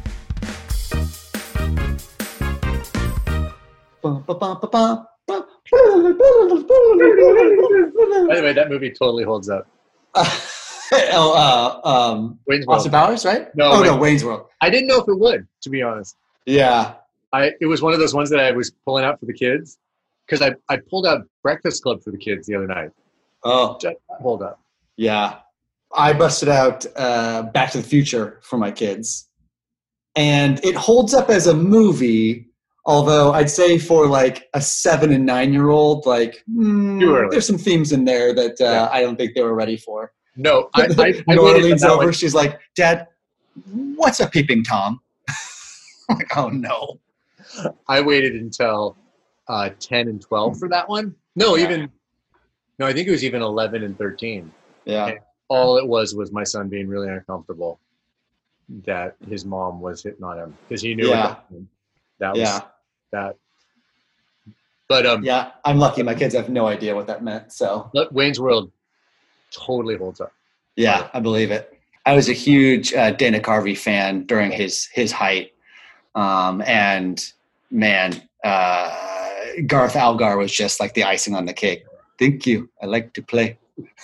By the way, that movie totally holds up. oh, uh, um, Wayne's World. Austin Powers, right? No, oh Wayne- no, Wayne's World. I didn't know if it would, to be honest. Yeah, I it was one of those ones that I was pulling out for the kids because I I pulled out Breakfast Club for the kids the other night. Oh, Just hold up. yeah. I busted out uh, Back to the Future for my kids, and it holds up as a movie. Although I'd say for like a seven and nine year old, like mm, Too early. there's some themes in there that uh, Yeah. I don't think they were ready for. No, I, I, I Nora waited for leans that over. one. She's like, "Dad, what's a peeping tom?" I'm like, "Oh no." I waited until uh, ten and twelve for that one. No, Yeah. even no, I think it was even eleven and thirteen. Yeah. And all it was was my son being really uncomfortable that his mom was hitting on him because he knew Yeah. what that meant. That was Yeah. that. But um, Yeah. I'm lucky. My kids have no idea what that meant. So but Wayne's World totally holds up. yeah, I believe it. I was a huge uh, Dana Carvey fan during his his height, um, and man, uh, Garth Algar was just like the icing on the cake. Thank you. I like to play.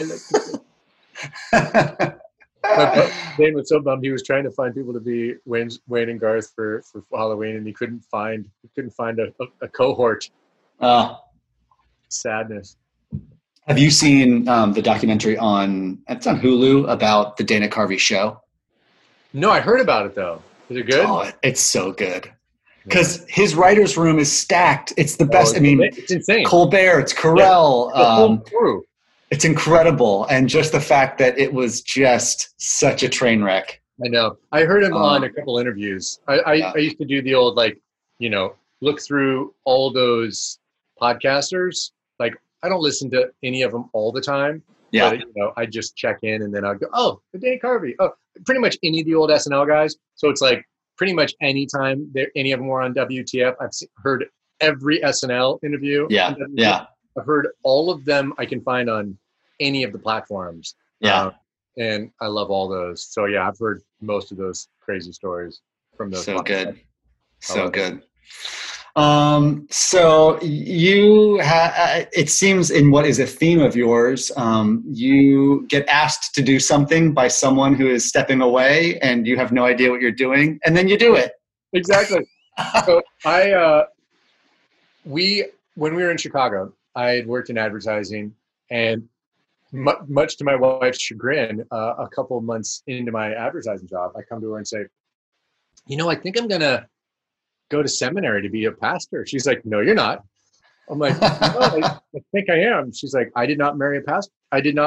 But Dane was so bummed. He was trying to find people to be Wayne's, Wayne and Garth for, for Halloween, and he couldn't find he couldn't find a, a, a cohort. Uh, Sadness. have you seen um, the documentary on it's on Hulu about the Dana Carvey show? No, I heard about it though. Is it good? Oh, it's so good because his writer's room is stacked. It's the Oh, best. it's I mean, it's insane. Colbert, it's Carell. The whole Um, crew. it's incredible, and just the fact that it was just such a train wreck. I know. I heard him Um, on a couple interviews. I, I, yeah. I used to do the old like, you know, look through all those podcasters. Like, I don't listen to any of them all the time. Yeah, But, you know, I just check in and then I'll go, oh, the Dana Carvey. Oh, pretty much any of the old S N L guys. So it's like pretty much any time there, any of them were on W T F, I've se- heard every S N L interview. yeah, on W T F. yeah, I've heard all of them I can find on any of the platforms. yeah. Um, and I love all those. So yeah, I've heard most of those crazy stories from those. So podcasts. good, so love it. good. Um, so you ha- it seems in what is a theme of yours, um, you get asked to do something by someone who is stepping away and you have no idea what you're doing, and then you do it. Exactly. So I, uh, we, when we were in Chicago, I had worked in advertising, and mu- much to my wife's chagrin, uh, a couple of months into my advertising job, I come to her and say, you know, I think I'm going to go to seminary to be a pastor. She's like, no, you're not. I'm like, no, I, I think I am. She's like, I did not marry a pastor. I did not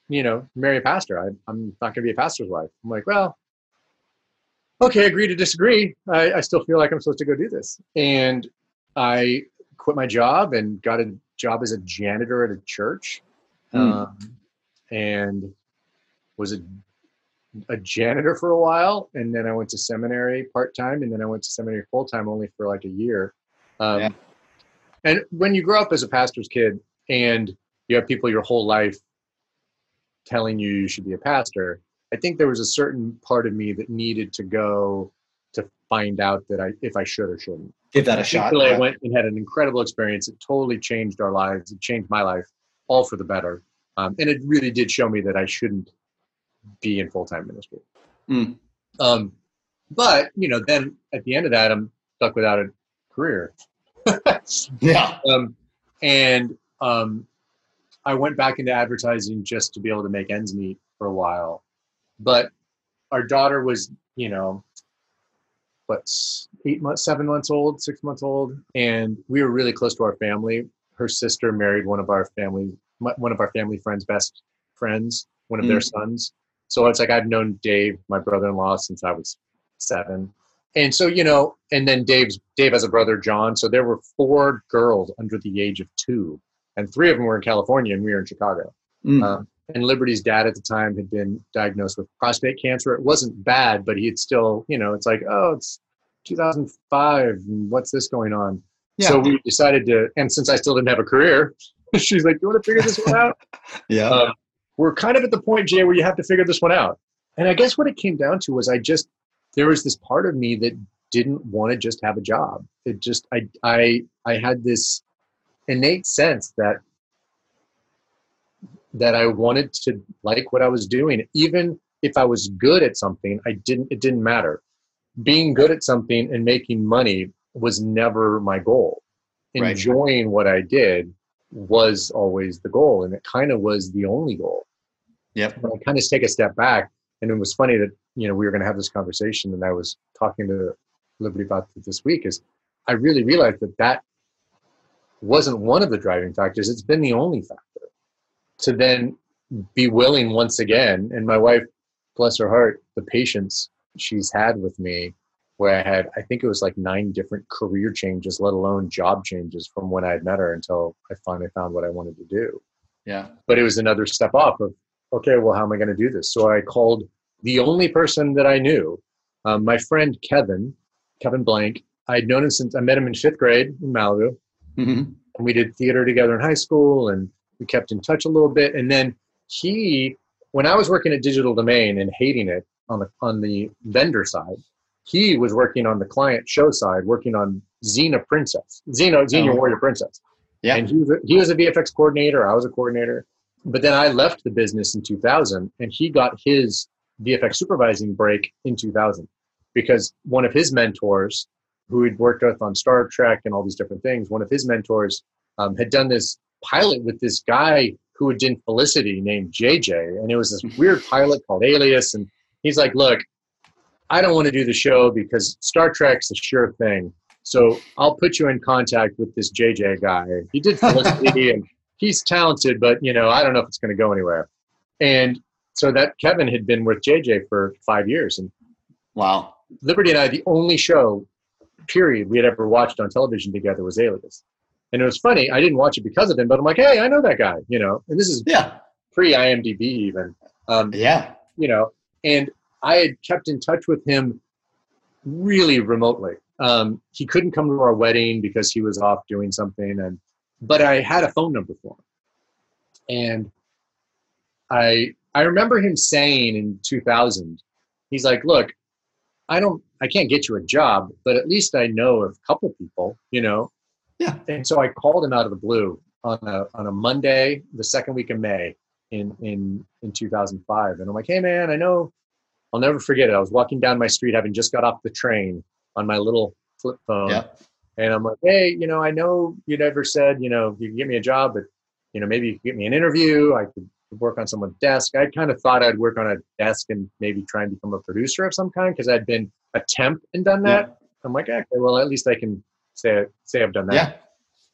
you know, marry a pastor. I, I'm not going to be a pastor's wife. I'm like, well, okay, agree to disagree. I, I still feel like I'm supposed to go do this. And I quit my job and got a job as a janitor at a church. Mm. Um, and was a, a janitor for a while. And then I went to seminary part-time, and then I went to seminary full-time only for like a year. Um, Yeah. And when you grow up as a pastor's kid and you have people your whole life telling you you should be a pastor, I think there was a certain part of me that needed to go to find out that I, if I should or shouldn't. Give that a I shot. I Yeah. went and had an incredible experience. It totally changed our lives. It changed my life, all for the better. Um, and it really did show me that I shouldn't be in full-time ministry. Mm. Um, but, you know, then at the end of that, I'm stuck without a career. Yeah. Um, and um, I went back into advertising just to be able to make ends meet for a while. But our daughter was, you know, what, eight months, seven months old, six months old. And we were really close to our family. Her sister married one of our family, one of our family friends' best friends, one of Mm. their sons. So it's like I've known Dave, my brother-in-law, since I was seven. And so, you know, and then Dave's Dave has a brother, John. So there were four girls under the age of two, and three of them were in California, and we were in Chicago. Mm. Um, and Liberty's dad at the time had been diagnosed with prostate cancer. It wasn't bad, but he had still, you know, it's like, oh, it's two thousand five, and what's this going on? Yeah. So we decided to, and since I still didn't have a career, she's like, you want to figure this one out? Yeah. Um, we're kind of at the point, Jay, where you have to figure this one out. And I guess what it came down to was I just, there was this part of me that didn't want to just have a job. It just, I, I, I had this innate sense that, that I wanted to like what I was doing. Even if I was good at something, I didn't, it didn't matter. Being good at something and making money was never my goal. Right. Enjoying what I did was always the goal. And it kind of was the only goal. Yep. But I kind of take a step back, and it was funny that, you know, we were going to have this conversation, and I was talking to Liberty about it this week, is I really realized that that wasn't one of the driving factors. It's been the only factor to then be willing once again. And my wife, bless her heart, the patience she's had with me, where I had, I think it was like nine different career changes, let alone job changes from when I had met her until I finally found what I wanted to do. Yeah. But it was another step off of, okay, well, how am I going to do this? So I called the only person that I knew, um, my friend Kevin, Kevin Blank. I had known him since I met him in fifth grade in Malibu. Mm-hmm. And we did theater together in high school, and we kept in touch a little bit. And then he, when I was working at Digital Domain and hating it on the on the vendor side, he was working on the client show side, working on Xena Princess, Xena, Xena Oh. Warrior Princess. Yeah. And he was, a, he was a V F X coordinator. I was a coordinator. But then I left the business in two thousand, and he got his V F X supervising break in two thousand because one of his mentors, who he'd worked with on Star Trek and all these different things, one of his mentors um, had done this pilot with this guy who had done Felicity named J J. And it was this weird pilot called Alias. And he's like, look, I don't want to do the show because Star Trek's a sure thing. So I'll put you in contact with this J J guy. He did Felicity and he's talented, but, you know, I don't know if it's going to go anywhere. And so that Kevin had been with J J for five years. And Wow. Liberty and I, the only show, period, we had ever watched on television together was Alias. And it was funny. I didn't watch it because of him, but I'm like, hey, I know that guy, you know. And this is Yeah. pre-I M D B even. Um, Yeah. you know, and I had kept in touch with him really remotely. Um, he couldn't come to our wedding because he was off doing something, and but I had a phone number for him. And I I remember him saying in two thousand, he's like, look, I don't, I can't get you a job, but at least I know of a couple people, you know? Yeah. And so I called him out of the blue on a, on a Monday, the second week of May in, in, in two thousand five. And I'm like, hey man, I know, I'll never forget it. I was walking down my street, having just got off the train on my little flip phone. Yeah. And I'm like, hey, you know, I know you never said, you know, you can get me a job, but, you know, maybe you could get me an interview. I could work on someone's desk. I kind of thought I'd work on a desk and maybe try and become a producer of some kind because I'd been a temp and done that. Yeah. I'm like, okay, well, at least I can say say I've done that. Yeah.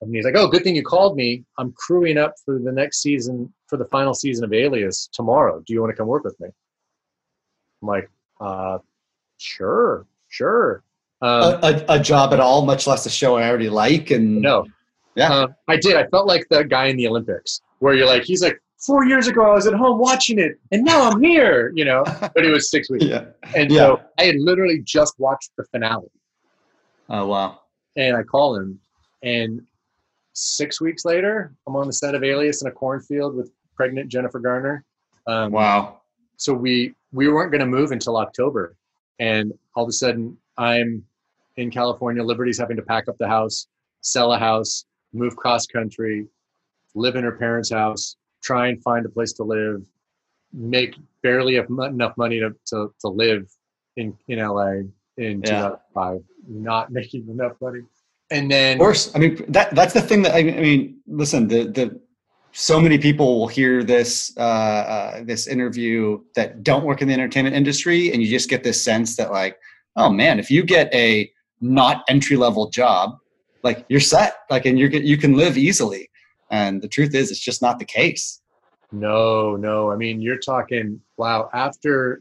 And he's like, oh, good thing you called me. I'm crewing up for the next season, for the final season of Alias tomorrow. Do you want to come work with me? I'm like, uh, sure, sure. Um, a, a, a job at all, much less a show I already like. And no, yeah, um, I did. I felt like the guy in the Olympics where you're like, he's like, four years ago I was at home watching it, and now I'm here, you know. But it was six weeks, yeah. and yeah. so I had literally just watched the finale. Oh wow! And I call him, and six weeks later, I'm on the set of Alias in a cornfield with pregnant Jennifer Garner. Um, wow! So we we weren't going to move until October, and all of a sudden I'm in California. Liberty's having to pack up the house, sell a house, move cross country, live in her parents' house, try and find a place to live, make barely enough money to, to, to live in, in L A in yeah. two thousand five, not making enough money. And then, of course, I mean, that that's the thing that, I mean, listen, the, the, so many people will hear this, uh, uh, this interview that don't work in the entertainment industry. And you just get this sense that like, oh man, if you get a not entry-level job, like you're set, like, and you're, you can live easily. And the truth is, it's just not the case. No, no. I mean, you're talking, wow, after,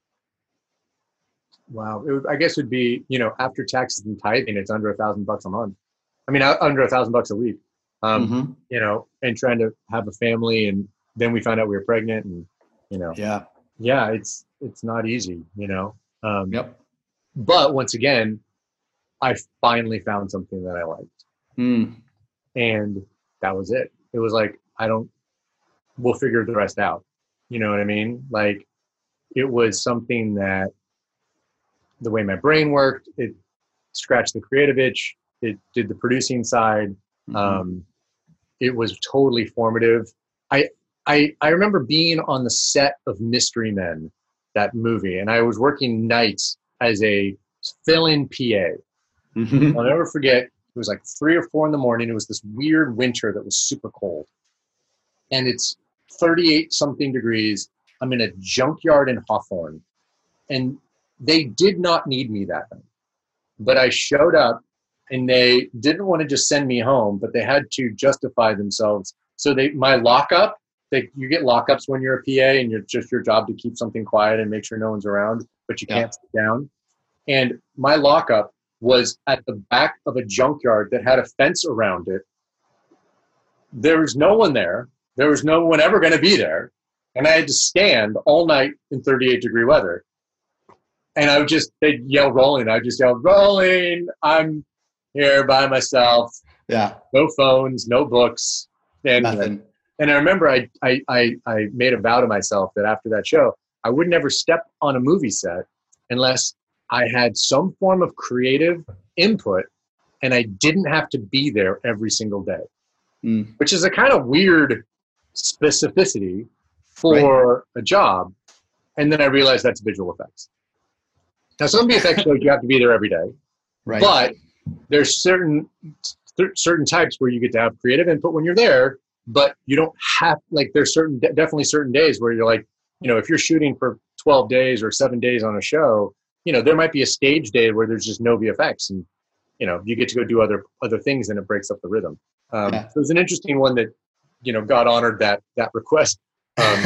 wow, it would, I guess it would be, you know, after taxes and tithing, it's under a thousand bucks a month. I mean, under a thousand bucks a week, um, mm-hmm. you know, and trying to have a family. And then we found out we were pregnant and, you know, yeah, yeah, it's, it's not easy, you know? Um, yep. But once again, I finally found something that I liked. Mm. And that was it. It was like, I don't, we'll figure the rest out. You know what I mean? Like, it was something that the way my brain worked, it scratched the creative itch. It did the producing side. Mm-hmm. Um, it was totally formative. I, I, I remember being on the set of Mystery Men, that movie, and I was working nights as a fill-in P A. Mm-hmm. I'll never forget. It was like three or four in the morning. It was this weird winter that was super cold. And it's thirty-eight something degrees. I'm in a junkyard in Hawthorne. And they did not need me that night. But I showed up, and they didn't want to just send me home, but they had to justify themselves. So they, my lockup, they, you get lockups when you're a P A, and it's just your job to keep something quiet and make sure no one's around, but you can't yeah. sit down. And my lockup was at the back of a junkyard that had a fence around it. There was no one there. There was no one ever going to be there. And I had to stand all night in thirty-eight degree weather. And I would just, they'd yell rolling. I would just yell, rolling. I'm here by myself. Yeah. No phones, no books. And, Nothing. And I remember I, I, I, I made a vow to myself that after that show, I would never step on a movie set unless I had some form of creative input and I didn't have to be there every single day, mm. which is a kind of weird specificity for right. a job. And then I realized that's visual effects. Now, some V F X shows you have to be there every day, right. but there's certain th- certain types where you get to have creative input when you're there, but you don't have, like, there's certain, de- definitely certain days where you're like, you know, if you're shooting for twelve days or seven days on a show, you know, there might be a stage day where there's just no V F X, and, you know, you get to go do other other things, and it breaks up the rhythm. Um, yeah. So it was an interesting one that, you know, God honored that that request. Um,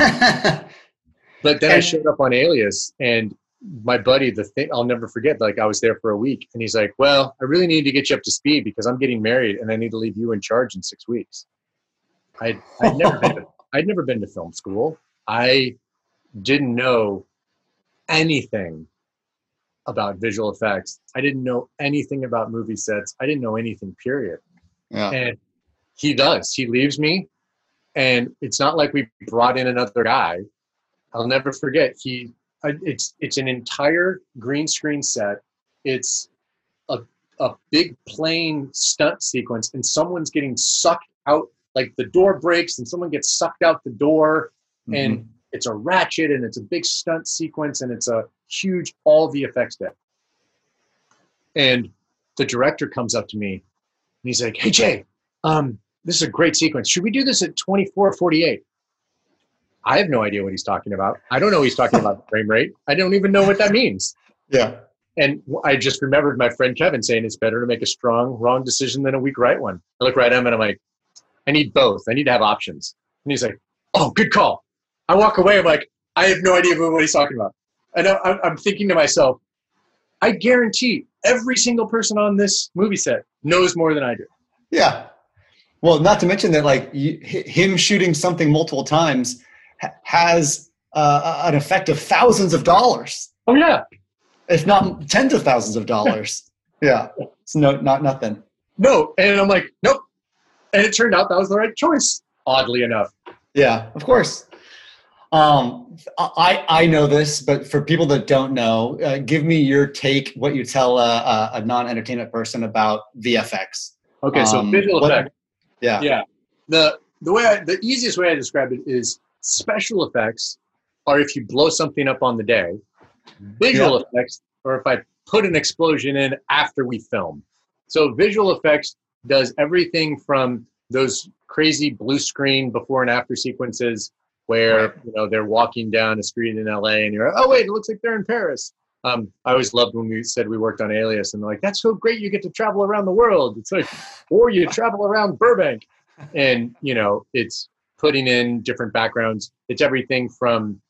but then I showed up on Alias, and my buddy, the thing I'll never forget, like, I was there for a week, and he's like, well, I really need to get you up to speed because I'm getting married and I need to leave you in charge in six weeks. I'd, I'd never been to, I'd never been to film school. I didn't know anything about visual effects. I didn't know anything about movie sets. I didn't know anything, period. Yeah. And he does. He leaves me, and it's not like we brought in another guy. I'll never forget. He, it's it's an entire green screen set. It's a a big plane stunt sequence, and someone's getting sucked out. Like, the door breaks, and someone gets sucked out the door, mm-hmm. and it's a ratchet, and it's a big stunt sequence, and it's a huge all V F X day. And the director comes up to me, and he's like, hey, Jay, um, this is a great sequence. Should we do this at twenty-four forty-eight? I have no idea what he's talking about. I don't know he's talking about frame rate. I don't even know what that means. Yeah. And I just remembered my friend Kevin saying it's better to make a strong wrong decision than a weak right one. I look right at him and I'm like, I need both. I need to have options. And he's like, oh, good call. I walk away. I'm like, I have no idea what he's talking about. And I'm thinking to myself, I guarantee every single person on this movie set knows more than I do. Yeah. Well, not to mention that, like, you, him shooting something multiple times ha- has uh, an effect of thousands of dollars. Oh yeah, if not tens of thousands of dollars. Yeah, it's no, not nothing. No, and I'm like, nope. And it turned out that was the right choice. Oddly enough. Yeah, of course. Um, I I know this, but for people that don't know, uh, give me your take. What you tell a, a, a non-entertainment person about V F X. Okay, so um, visual what, effects. Yeah, yeah. The the way I, the easiest way I describe it is special effects are if you blow something up on the day. Visual yeah. effects, or if I put an explosion in after we film. So visual effects does everything from those crazy blue screen before and after sequences where right. you know they're walking down a street in L A and you're like, oh wait, it looks like they're in Paris. Um, I always loved when we said we worked on Alias and they're like, that's so great, you get to travel around the world. It's like, or you travel around Burbank, and you know it's putting in different backgrounds. It's everything from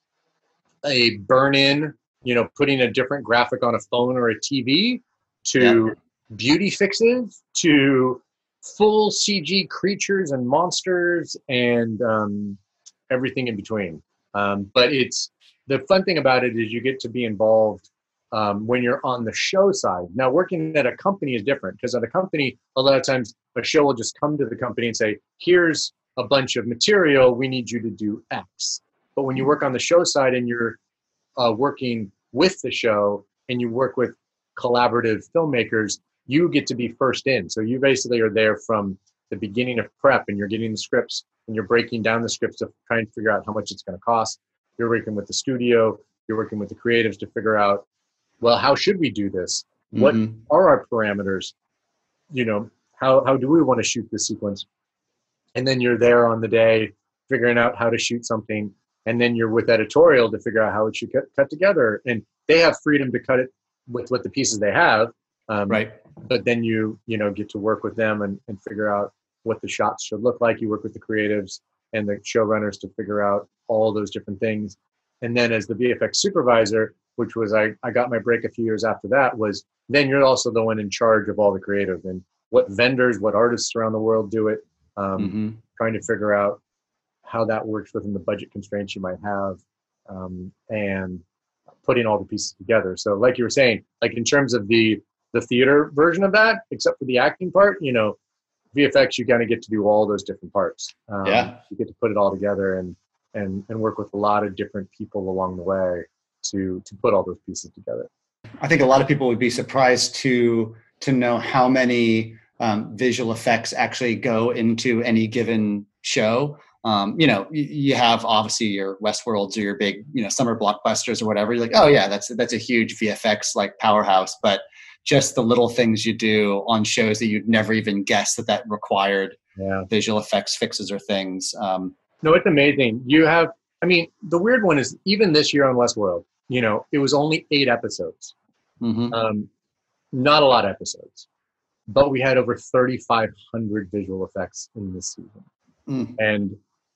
a burn-in, you know, putting a different graphic on a phone or a T V, to yeah. beauty fixes, to full C G creatures and monsters and um, everything in between. Um, but it's the fun thing about it is you get to be involved um, when you're on the show side. Now, working at a company is different because at a company, a lot of times a show will just come to the company and say, here's a bunch of material, we need you to do X. But when you work on the show side and you're uh, working with the show and you work with collaborative filmmakers, you get to be first in. So you basically are there from the beginning of prep and you're getting the scripts and you're breaking down the scripts to try and figure out how much it's going to cost. You're working with the studio, you're working with the creatives to figure out, well, how should we do this? Mm-hmm. What are our parameters? You know, how, how do we want to shoot this sequence? And then you're there on the day figuring out how to shoot something. And then you're with editorial to figure out how it should cut, cut together. And they have freedom to cut it with what the pieces they have. Um, right. But then you, you know, get to work with them and, and figure out what the shots should look like. You work with the creatives and the showrunners to figure out all those different things. And then as the V F X supervisor, which was, I, I got my break a few years after that, was then you're also the one in charge of all the creative and what vendors, what artists around the world do it. Um, mm-hmm. Trying to figure out how that works within the budget constraints you might have, um, and putting all the pieces together. So like you were saying, like in terms of the the theater version of that, except for the acting part, you know, V F X, you kind of get to do all those different parts. Um, yeah. You get to put it all together and, and, and work with a lot of different people along the way to, to put all those pieces together. I think a lot of people would be surprised to, to know how many um, visual effects actually go into any given show. Um, you know, you, you have obviously your Westworlds or your big, you know, summer blockbusters or whatever. You're like, oh yeah, that's, that's a huge V F X like powerhouse, but just the little things you do on shows that you'd never even guess that that required yeah. visual effects fixes or things. Um, no, it's amazing. You have, I mean, the weird one is even this year on Westworld, you know, it was only eight episodes. Mm-hmm. Um, not a lot of episodes, but we had over thirty-five hundred visual effects in this season. Mm. And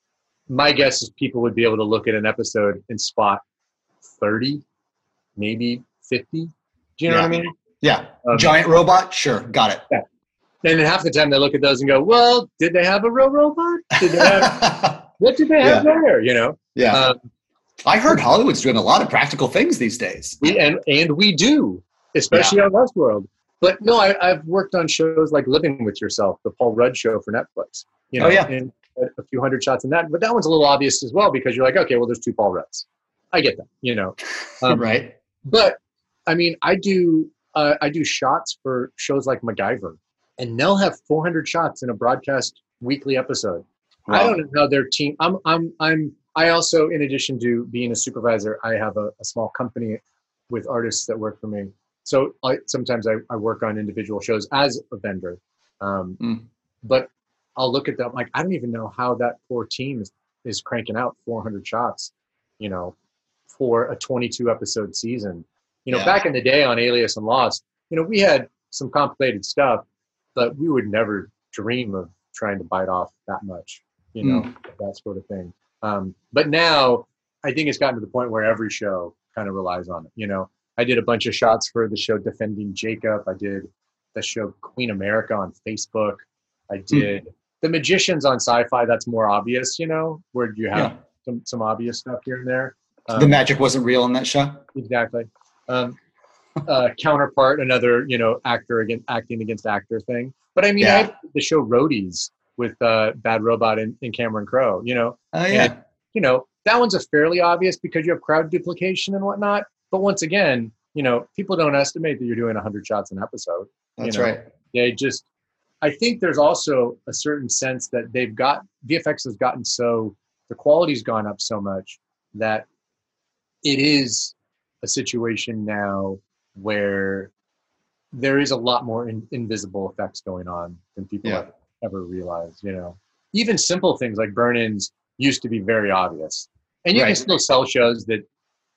my guess is people would be able to look at an episode and spot thirty, maybe fifty. Do you know yeah. what I mean? Yeah. Um, Giant robot? Sure. Got it. Yeah. And half the time they look at those and go, well, did they have a real robot? Did they have, what did they have yeah. there? You know? Yeah. Um, I heard Hollywood's doing a lot of practical things these days. We, and, and we do, especially yeah. on Westworld. But no, I, I've worked on shows like Living with Yourself, the Paul Rudd show for Netflix. You know, oh, yeah. And a few hundred shots in that. But that one's a little obvious as well because you're like, okay, well, there's two Paul Rudds. I get that, you know. Um, right. But, I mean, I do... Uh, I do shots for shows like MacGyver, and they'll have four hundred shots in a broadcast weekly episode. Wow. I don't know how their team. I'm. I'm. I'm. I also, in addition to being a supervisor, I have a, a small company with artists that work for me. So I, sometimes I, I work on individual shows as a vendor, um, mm. but I'll look at them like I don't even know how that poor team is, is cranking out four hundred shots, you know, for a twenty-two episode season. You know, Yeah. back in the day on Alias and Lost, you know, we had some complicated stuff, but we would never dream of trying to bite off that much, you know, Mm. that sort of thing. Um, but now I think it's gotten to the point where every show kind of relies on it. You know, I did a bunch of shots for the show Defending Jacob. I did the show Queen America on Facebook. I did mm. The Magicians on Sci-Fi. That's more obvious, you know, where you have yeah. some, some obvious stuff here and there. Um, the magic wasn't real in that show? Exactly. Um, uh, Counterpart, another, you know, actor against acting against actor thing. But I mean, yeah. I had the show Roadies with uh, Bad Robot and, and Cameron Crowe, you know. Oh, yeah. And, you know, that one's a fairly obvious because you have crowd duplication and whatnot. But once again, you know, people don't estimate that you're doing one hundred shots an episode. That's you know? right. They just, I think there's also a certain sense that they've got, V F X has gotten so, the quality's gone up so much that it is a situation now where there is a lot more in, invisible effects going on than people yeah. have ever realized, you know. Even simple things like burn-ins used to be very obvious. And you right. can still sell shows that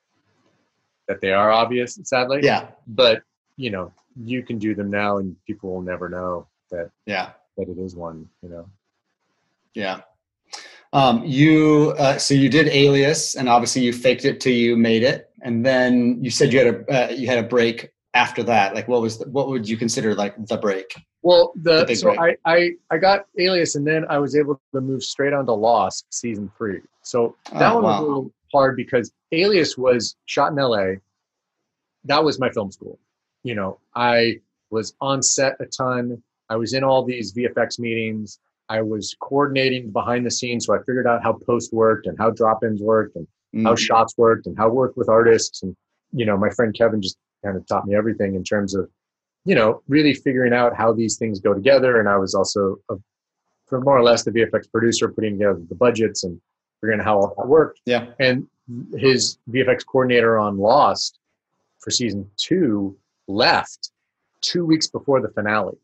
that they are obvious, sadly. Yeah. But, you know, you can do them now and people will never know that yeah. that it is one, you know. Yeah. Um, you uh, so you did Alias, and obviously you faked it till you made it, and then you said you had a uh, you had a break after that. Like, what was the, what would you consider like the break? Well, the, the so break. I, I I got Alias, and then I was able to move straight on to Lost season three. So that oh, one wow. was a little hard because Alias was shot in L A. That was my film school. You know, I was on set a ton. I was in all these V F X meetings. I was coordinating behind the scenes, so I figured out how post worked and how drop-ins worked and mm. how shots worked and how worked with artists. And, you know, my friend Kevin just kind of taught me everything in terms of, you know, really figuring out how these things go together. And I was also, a, for more or less, the V F X producer, putting together the budgets and figuring out how all that worked. Yeah. And his V F X coordinator on Lost for season two left two weeks before the finale.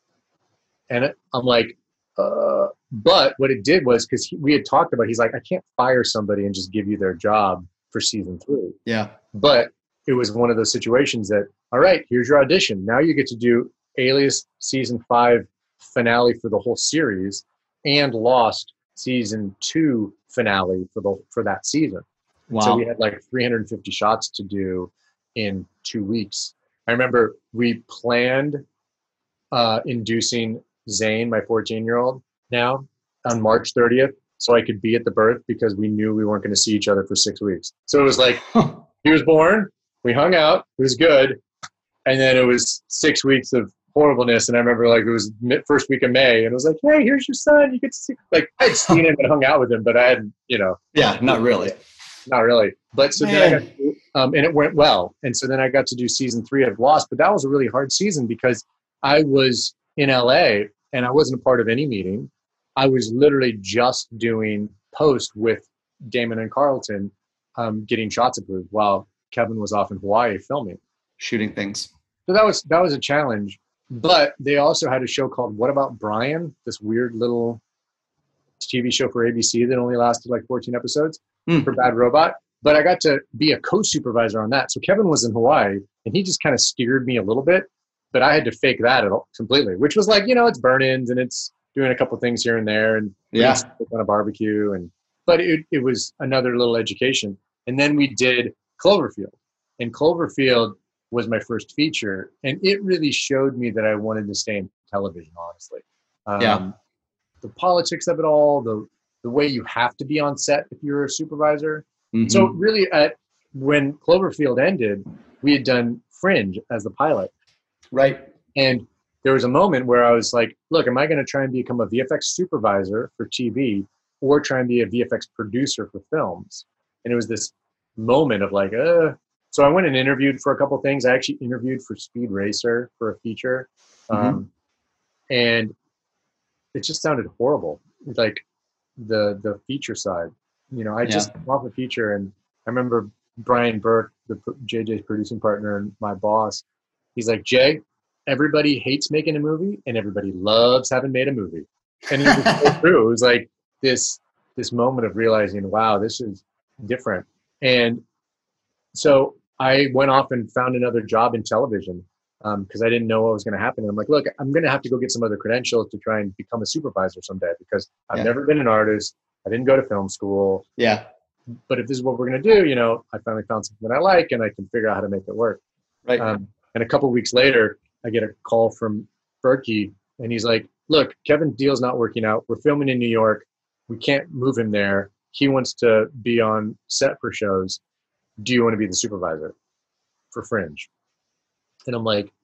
And it, I'm like, uh, but what it did was, because we had talked about, he's like, I can't fire somebody and just give you their job for season three. Yeah. But it was one of those situations that, all right, here's your audition. Now you get to do Alias season five finale for the whole series and Lost season two finale for the for that season. Wow. So we had like three hundred fifty shots to do in two weeks. I remember we planned uh, inducing Zane, my fourteen-year-old now, on March thirtieth, so I could be at the birth because we knew we weren't going to see each other for six weeks. So it was like, he was born, we hung out, it was good, and then it was six weeks of horribleness. And I remember, like, it was mid- first week of May, and it was like, hey, here's your son, you get to see. Like, I'd seen him and hung out with him, but I hadn't, you know. Yeah, not really. Not really. But so Man. then I got to, um, and it went well. And so then I got to do season three of Lost, but that was a really hard season because I was in L A and I wasn't a part of any meeting. I was literally just doing post with Damon and Carlton, um, getting shots approved while Kevin was off in Hawaii filming, shooting things. So that was, that was a challenge, but they also had a show called What About Brian? This weird little T V show for A B C that only lasted like fourteen episodes mm. for Bad Robot. But I got to be a co-supervisor on that. So Kevin was in Hawaii and he just kind of steered me a little bit, but I had to fake that at all, completely, which was like, you know, it's burn-ins and it's doing a couple things here and there and yeah, on a barbecue. And, but it, it was another little education. And then we did Cloverfield, and Cloverfield was my first feature. And it really showed me that I wanted to stay in television, honestly. Um, yeah. The politics of it all, the, the way you have to be on set if you're a supervisor. Mm-hmm. So really, at when Cloverfield ended, we had done Fringe as the pilot. Right. And there was a moment where I was like, look, am I going to try and become a V F X supervisor for T V or try and be a V F X producer for films? And it was this moment of like, uh. So I went and interviewed for a couple things. I actually interviewed for Speed Racer for a feature. Mm-hmm. Um, and it just sounded horrible. Like the the feature side. You know, I just yeah. came off a feature, and I remember Brian Burke, the J J's producing partner and my boss, he's like, Jay, everybody hates making a movie and everybody loves having made a movie. And it was so true. It was like this this moment of realizing, wow, this is different. And so I went off and found another job in television because um, I didn't know what was going to happen. And I'm like, look, I'm going to have to go get some other credentials to try and become a supervisor someday because I've yeah. never been an artist. I didn't go to film school. Yeah. But if this is what we're going to do, you know, I finally found something that I like and I can figure out how to make it work. Right. Um, and a couple of weeks later, I get a call from Berkey and he's like, look, Kevin's deal's not working out. We're filming in New York. We can't move him there. He wants to be on set for shows. Do you want to be the supervisor for Fringe? And I'm like,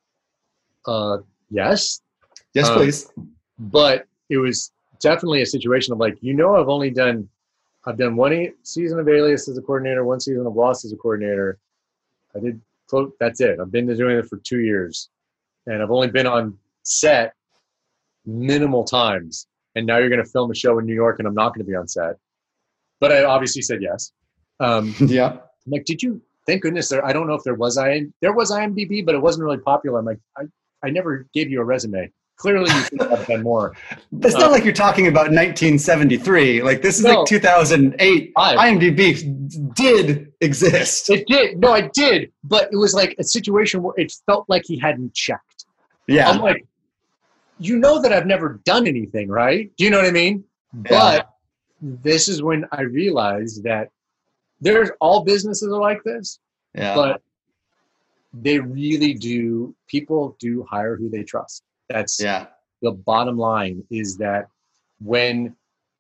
uh, yes. Yes, um, please. But it was definitely a situation of like, you know, I've only done, I've done one season of Alias as a coordinator, one season of Lost as a coordinator. I did, that's it. I've been doing it for two years. And I've only been on set minimal times. And now you're going to film a show in New York and I'm not going to be on set. But I obviously said yes. Um, yeah. I'm like, did you, thank goodness there, I don't know if there was, I, there was IMDb, but it wasn't really popular. I'm like, I, I never gave you a resume. Clearly you could have done more. It's not uh, like you're talking about nineteen seventy-three. Like this is no, like two thousand eight. I, IMDb did exist. It did. No, I did. But it was like a situation where it felt like he hadn't checked. Yeah. I'm like, you know that I've never done anything, right? Do you know what I mean? Yeah. But this is when I realized that there's all businesses are like this. Yeah. But they really do, people do hire who they trust. That's yeah. The bottom line is that when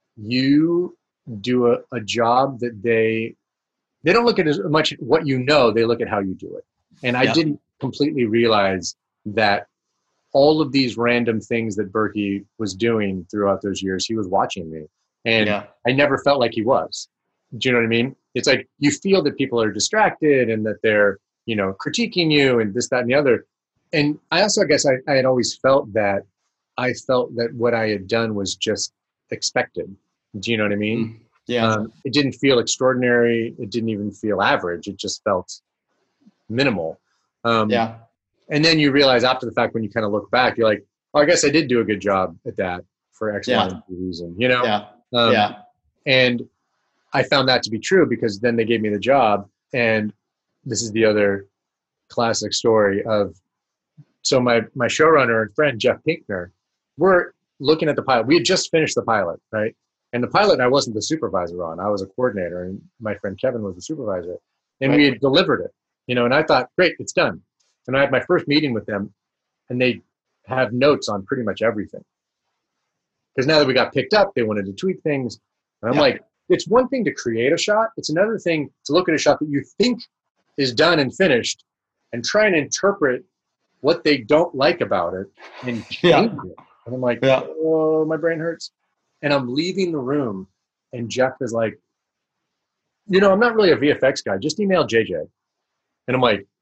you do a, a job that they, they don't look at as much what you know, they look at how you do it. And I yeah. didn't completely realize that all of these random things that Berkey was doing throughout those years, he was watching me. And yeah. I never felt like he was. Do you know what I mean? It's like you feel that people are distracted and that they're, you know, critiquing you and this, that, and the other. And I also, I guess I, I had always felt that I felt that what I had done was just expected. Do you know what I mean? Yeah. Um, it didn't feel extraordinary. It didn't even feel average. It just felt minimal. Um, yeah. And then you realize after the fact, when you kind of look back, you're like, oh, I guess I did do a good job at that for X, yeah. Y, and Z reason, you know? Yeah. Um, yeah. And I found that to be true because then they gave me the job. And this is the other classic story of, so my, my showrunner and friend, Jeff Pinkner, we're looking at the pilot. We had just finished the pilot, right? And the pilot, I wasn't the supervisor on. I was a coordinator, and my friend Kevin was the supervisor. And right. we had delivered it, you know, and I thought, great, it's done. And I had my first meeting with them, and they have notes on pretty much everything. Because now that we got picked up, they wanted to tweak things. And I'm yeah. like, it's one thing to create a shot. It's another thing to look at a shot that you think is done and finished and try and interpret what they don't like about it and change yeah. it. And I'm like, yeah. oh, my brain hurts. And I'm leaving the room, and Jeff is like, you know, I'm not really a V F X guy. Just email J J. And I'm like,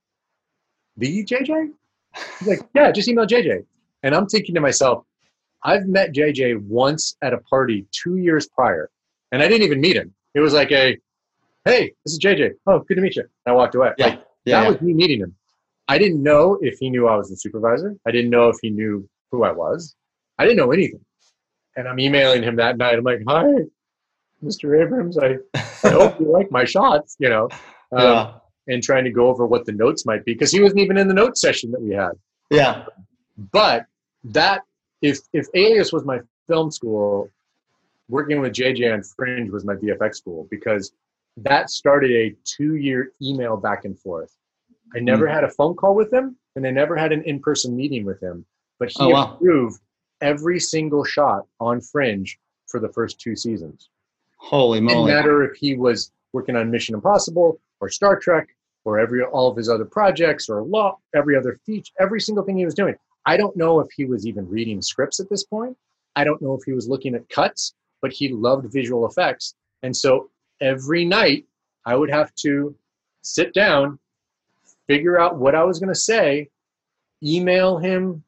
the J J? He's like, yeah, just email J J. And I'm thinking to myself, I've met J J once at a party two years prior, and I didn't even meet him. It was like a, hey, this is J J. Oh, good to meet you. And I walked away. Yeah. Like, yeah, that yeah. was me meeting him. I didn't know if he knew I was the supervisor. I didn't know if he knew who I was. I didn't know anything. And I'm emailing him that night. I'm like, hi, Mister Abrams. I, I hope you like my shots, you know, um, yeah. and trying to go over what the notes might be because he wasn't even in the notes session that we had. Yeah. But that, if if Alias was my film school, working with J J on Fringe was my V F X school because that started a two-year email back and forth. I never mm. had a phone call with him, and I never had an in-person meeting with him. But he oh, wow. approved every single shot on Fringe for the first two seasons. Holy moly. It didn't matter if he was working on Mission Impossible or Star Trek or every all of his other projects or law, every other feature, every single thing he was doing. I don't know if he was even reading scripts at this point. I don't know if he was looking at cuts, but he loved visual effects. And so every night I would have to sit down, figure out what I was going to say, email him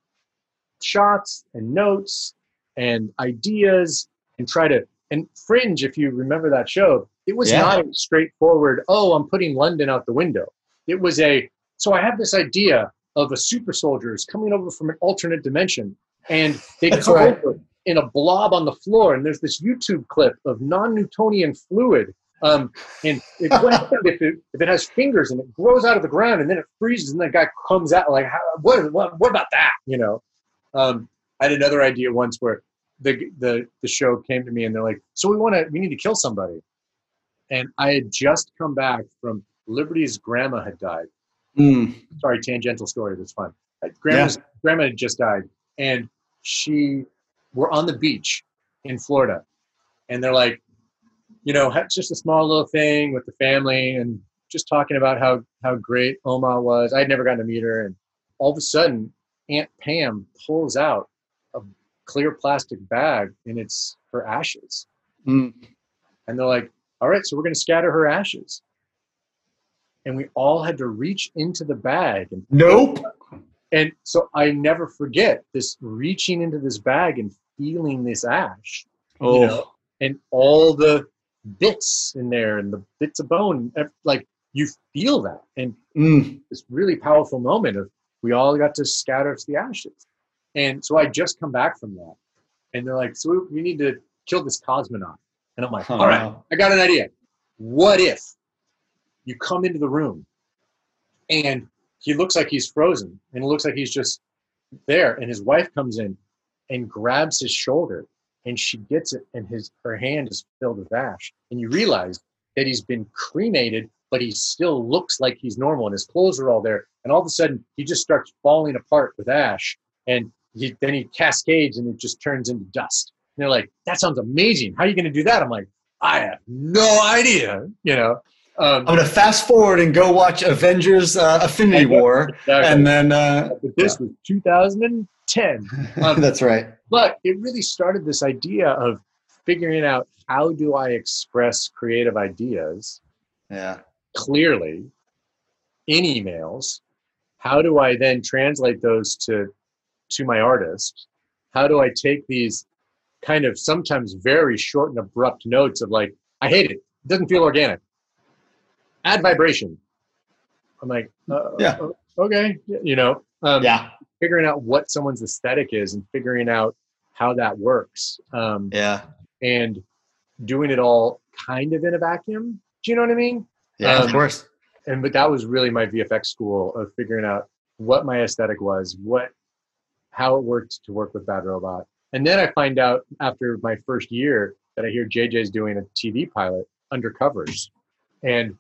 shots and notes and ideas and try to, and Fringe, if you remember that show, it was yeah. not a straightforward, oh, I'm putting London out the window. It was a, so I have this idea of a super soldiers coming over from an alternate dimension, and they That's come right. over in a blob on the floor, and there's this YouTube clip of non-Newtonian fluid Um, and it, what happens if it, if it has fingers and it grows out of the ground and then it freezes and the guy comes out like, how, what, what, what about that? You know, um, I had another idea once where the, the, the show came to me and they're like, so we want to, we need to kill somebody. And I had just come back from Liberty's grandma had died. Mm. Sorry, tangential story. That's fine. Grandma's yeah. grandma had just died, and she were on the beach in Florida, and they're like, you know, it's just a small little thing with the family, and just talking about how how great Oma was. I'd never gotten to meet her, and all of a sudden, Aunt Pam pulls out a clear plastic bag, and it's her ashes. Mm. And they're like, all right, so we're going to scatter her ashes. And we all had to reach into the bag. And nope. And so I never forget this reaching into this bag and feeling this ash. Oh. You know, and all the bits in there and the bits of bone, like you feel that. And mm. this really powerful moment of we all got to scatter the ashes. And so I just come back from that. And they're like, so we need to kill this cosmonaut. And I'm like, all right, I got an idea. What if you come into the room and he looks like he's frozen and it looks like he's just there, and his wife comes in and grabs his shoulder and she gets it, and his her hand is filled with ash, and you realize that he's been cremated, but he still looks like he's normal and his clothes are all there, and all of a sudden he just starts falling apart with ash, and he, then he cascades and it just turns into dust. And they're like, that sounds amazing. How are you going to do that? I'm like, I have no idea, you know. Um, I'm going to fast forward and go watch Avengers uh, Affinity War. Exactly. And then... Uh, but this yeah. was two thousand ten. Um, That's right. But it really started this idea of figuring out, how do I express creative ideas yeah. clearly in emails? How do I then translate those to, to my artist? How do I take these kind of sometimes very short and abrupt notes of like, I hate it. It doesn't feel organic. Add vibration. I'm like, uh, yeah, okay, you know, um, yeah, figuring out what someone's aesthetic is and figuring out how that works. Um, yeah, and doing it all kind of in a vacuum. Do you know what I mean? Yeah, um, of course. And but that was really my V F X school of figuring out what my aesthetic was, what, how it worked to work with Bad Robot. And then I find out after my first year that I hear J J's doing a T V pilot, Undercovers, and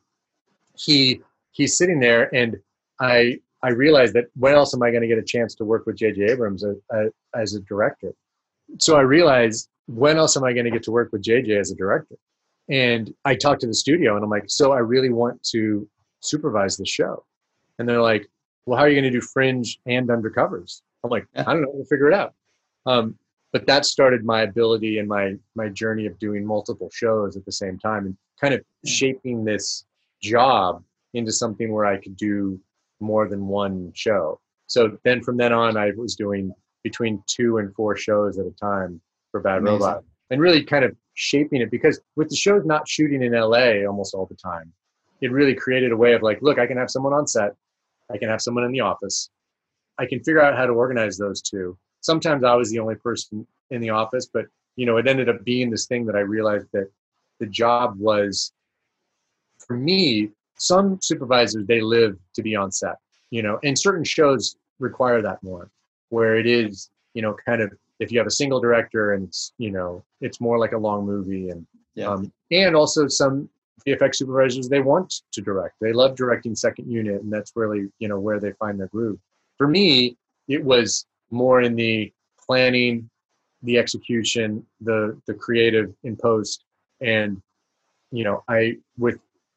he he's sitting there, and I I realized that when else am I going to get a chance to work with J J Abrams a, a, as a director? So I realized, when else am I going to get to work with J J as a director? And I talked to the studio, and I'm like, so I really want to supervise the show. And they're like, well, how are you going to do Fringe and Undercovers? I'm like, I don't know, we'll figure it out. Um, but that started my ability and my my journey of doing multiple shows at the same time, and kind of shaping this job into something where I could do more than one show. So then from then on, I was doing between two and four shows at a time for Bad Amazing. Robot, and really kind of shaping it, because with the shows not shooting in L A almost all the time, it really created a way of like, look, I can have someone on set, I can have someone in the office, I can figure out how to organize those two. Sometimes I was the only person in the office, but you know, it ended up being this thing that I realized that the job was, for me, some supervisors, they live to be on set, you know, and certain shows require that more, where it is, you know, kind of, if you have a single director and it's, you know, it's more like a long movie, and yeah. um, and also some V F X supervisors, they want to direct. They love directing second unit, and that's really, you know, where they find their groove. For me, it was more in the planning, the execution, the the creative in post, and you know, I with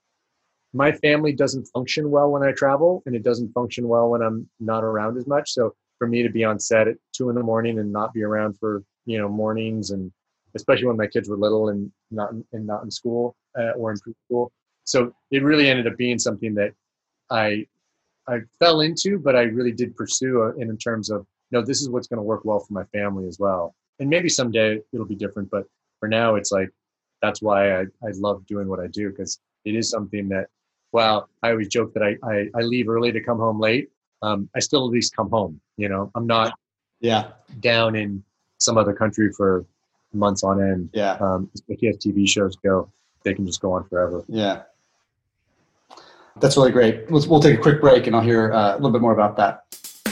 my family doesn't function well when I travel, and it doesn't function well when I'm not around as much. So for me to be on set at two in the morning and not be around for, you know, mornings, and especially when my kids were little and not and not in school uh, or in preschool. So it really ended up being something that I I fell into, but I really did pursue in, in terms of, no, this is what's going to work well for my family as well. And maybe someday it'll be different, but for now it's like, that's why I, I love doing what I do, because it is something that, well, I always joke that I, I, I leave early to come home late. Um, I still at least come home, you know, I'm not yeah down in some other country for months on end, yeah. um, especially as T V shows go. they can just go on forever. Yeah. That's really great. We'll, we'll take a quick break and I'll hear uh, a little bit more about that.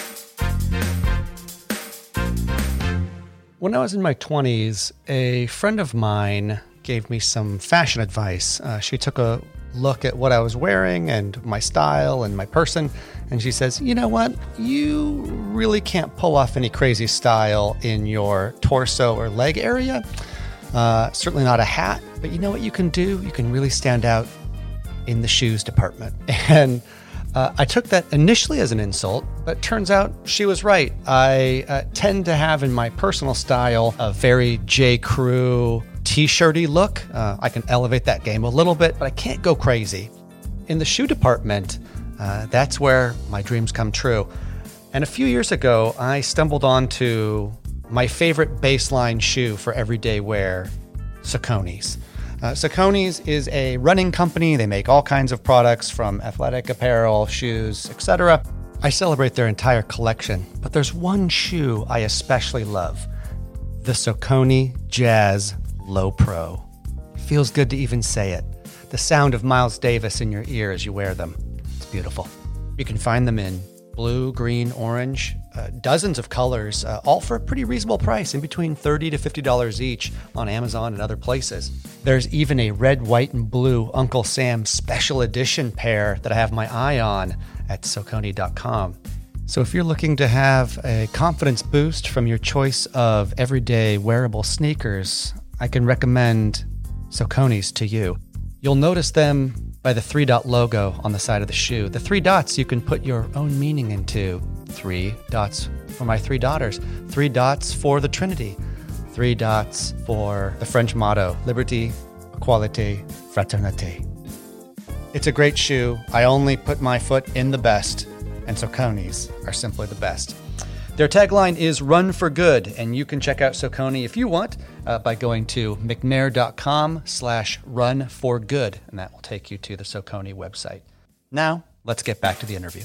When I was in my twenties, a friend of mine gave me some fashion advice. Uh, she took a look at what I was wearing and my style and my person, and she says, you know what? You really can't pull off any crazy style in your torso or leg area. Uh, certainly not a hat, but you know what you can do? You can really stand out in the shoes department. And uh, I took that initially as an insult, but turns out she was right. I uh, tend to have in my personal style a very J. Crew t-shirty look. Uh, I can elevate that game a little bit, but I can't go crazy. In the shoe department, uh, that's where my dreams come true. And a few years ago, I stumbled onto my favorite baseline shoe for everyday wear, Saucony's. Uh, Saucony's is a running company. They make all kinds of products from athletic apparel, shoes, et cetera. I celebrate their entire collection, but there's one shoe I especially love, the Saucony Jazz Low Pro. Feels good to even say it. The sound of Miles Davis in your ear as you wear them. It's beautiful. You can find them in blue, green, orange, uh, dozens of colors, uh, all for a pretty reasonable price, in between thirty to fifty dollars each on Amazon and other places. There's even a red, white, and blue Uncle Sam special edition pair that I have my eye on at Saucony dot com. So if you're looking to have a confidence boost from your choice of everyday wearable sneakers, I can recommend Saucony's to you. You'll notice them by the three dot logo on the side of the shoe. The three dots you can put your own meaning into. Three dots for my three daughters. Three dots for the Trinity. Three dots for the French motto, liberté, equalité, fraternité. It's a great shoe. I only put my foot in the best, and Saucony's are simply the best. Their tagline is Run for Good, and you can check out Saucony if you want uh, by going to mcnair.com slash run for good, and that will take you to the Saucony website. Now, let's get back to the interview.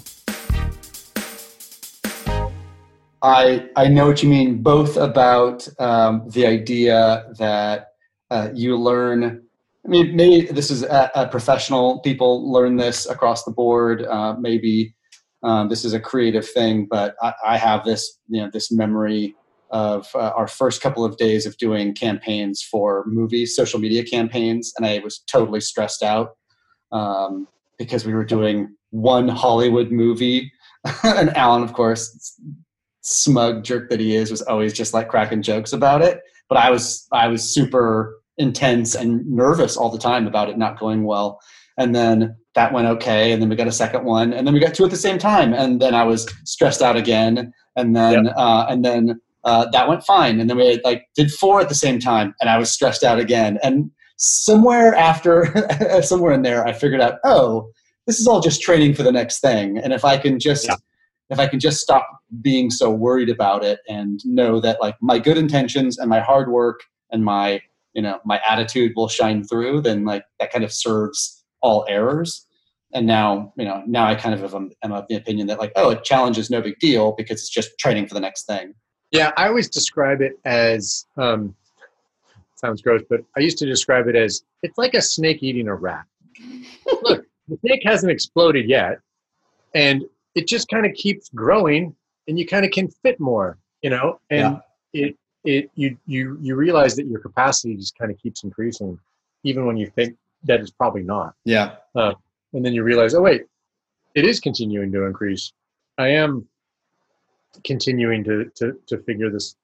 I I know what you mean, both about um, the idea that uh, you learn. I mean, maybe this is a, a professional. People learn this across the board. Uh, maybe um, this is a creative thing, but I, I have this, you know, this memory of uh, our first couple of days of doing campaigns for movies, social media campaigns, and I was totally stressed out um, because we were doing one Hollywood movie, and Alan, of course, smug jerk that he is, was always just like cracking jokes about it. But I was I was super intense and nervous all the time about it not going well. And then that went okay. And then we got a second one, and then we got two at the same time. And then I was stressed out again. And then yep. uh, and then uh, that went fine. And then we like did four at the same time, and I was stressed out again. And somewhere after, somewhere in there, I figured out, oh, this is all just training for the next thing. And if I can just. Yeah. If I can just stop being so worried about it and know that like my good intentions and my hard work and my, you know, my attitude will shine through, then like that kind of serves all errors. And now, you know, now I kind of am, am of the opinion that like, oh, a challenge is no big deal because it's just training for the next thing. Yeah, I always describe it as, um, sounds gross, but I used to describe it as, it's like a snake eating a rat. Look, the snake hasn't exploded yet. And it just kind of keeps growing, and you kind of can fit more, you know, and yeah. it, it, you, you, you realize that your capacity just kind of keeps increasing, even when you think that it's probably not. Yeah. Uh, and then you realize, oh wait, it is continuing to increase. I am continuing to, to, to figure this,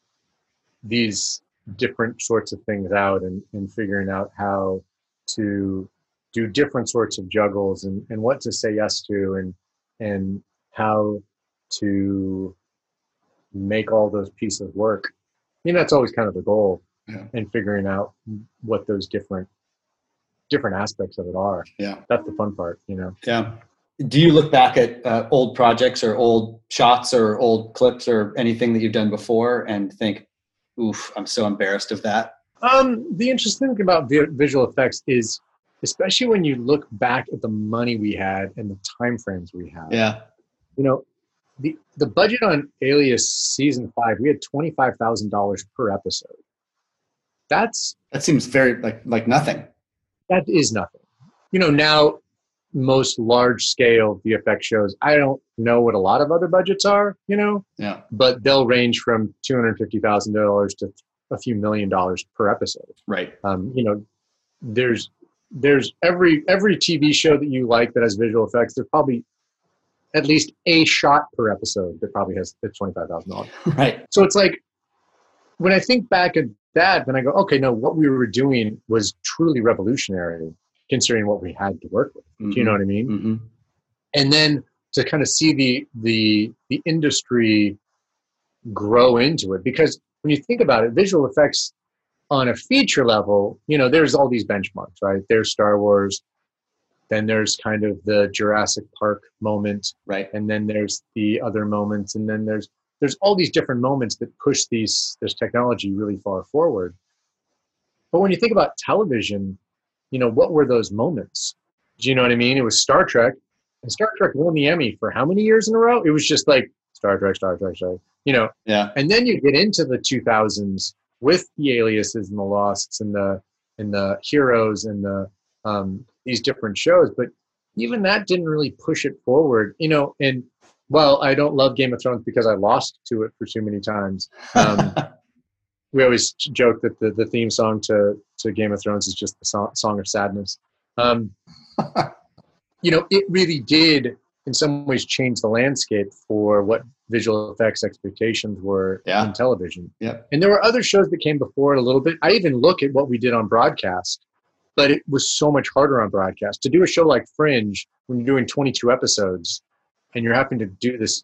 these different sorts of things out, and, and figuring out how to do different sorts of juggles, and, and what to say yes to, and, and how to make all those pieces work. I mean, that's always kind of the goal, yeah. And figuring out what those different different aspects of it are. Yeah, that's the fun part, you know. Yeah. Do you look back at uh, old projects or old shots or old clips or anything that you've done before and think, "Oof, I'm so embarrassed of that"? Um, the interesting thing about vi- visual effects is, especially when you look back at the money we had and the time frames we had. Yeah. You know, the, the budget on Alias season five, we had twenty-five thousand dollars per episode. That's, that seems very like, like nothing. that is nothing. You know, now most large scale V F X shows, I don't know what a lot of other budgets are, you know, Yeah. but they'll range from two hundred fifty thousand dollars to a few million dollars per episode. Right. Um, you know, there's, there's every, every T V show that you like that has visual effects, there's probably at least a shot per episode that probably has twenty-five thousand dollars. Right. So it's like, when I think back at that, then I go, okay, no, what we were doing was truly revolutionary considering what we had to work with. Mm-hmm. Do you know what I mean? Mm-hmm. And then to kind of see the, the, the industry grow into it, because when you think about it, visual effects on a feature level, you know, there's all these benchmarks, right? There's Star Wars, then there's kind of the Jurassic Park moment, right? And then there's the other moments, and then there's there's all these different moments that push these this technology really far forward. But when you think about television, you know, what were those moments? Do you know what I mean? It was Star Trek, and Star Trek won the Emmy for how many years in a row? It was just like Star Trek, Star Trek, Star Trek, you know. Yeah. And then you get into the two thousands with the Aliases and the Losts and the and the Heroes and the um, these different shows, but even that didn't really push it forward, you know. And well, I don't love Game of Thrones because I lost to it for too many times. Um, we always joke that the, the theme song to, to Game of Thrones is just the song, song of sadness. Um, you know, it really did in some ways change the landscape for what visual effects expectations were yeah. in television. Yeah. And there were other shows that came before it a little bit. I even look at what we did on broadcast, but it was so much harder on broadcast. To do a show like Fringe, when you're doing twenty-two episodes and you're having to do this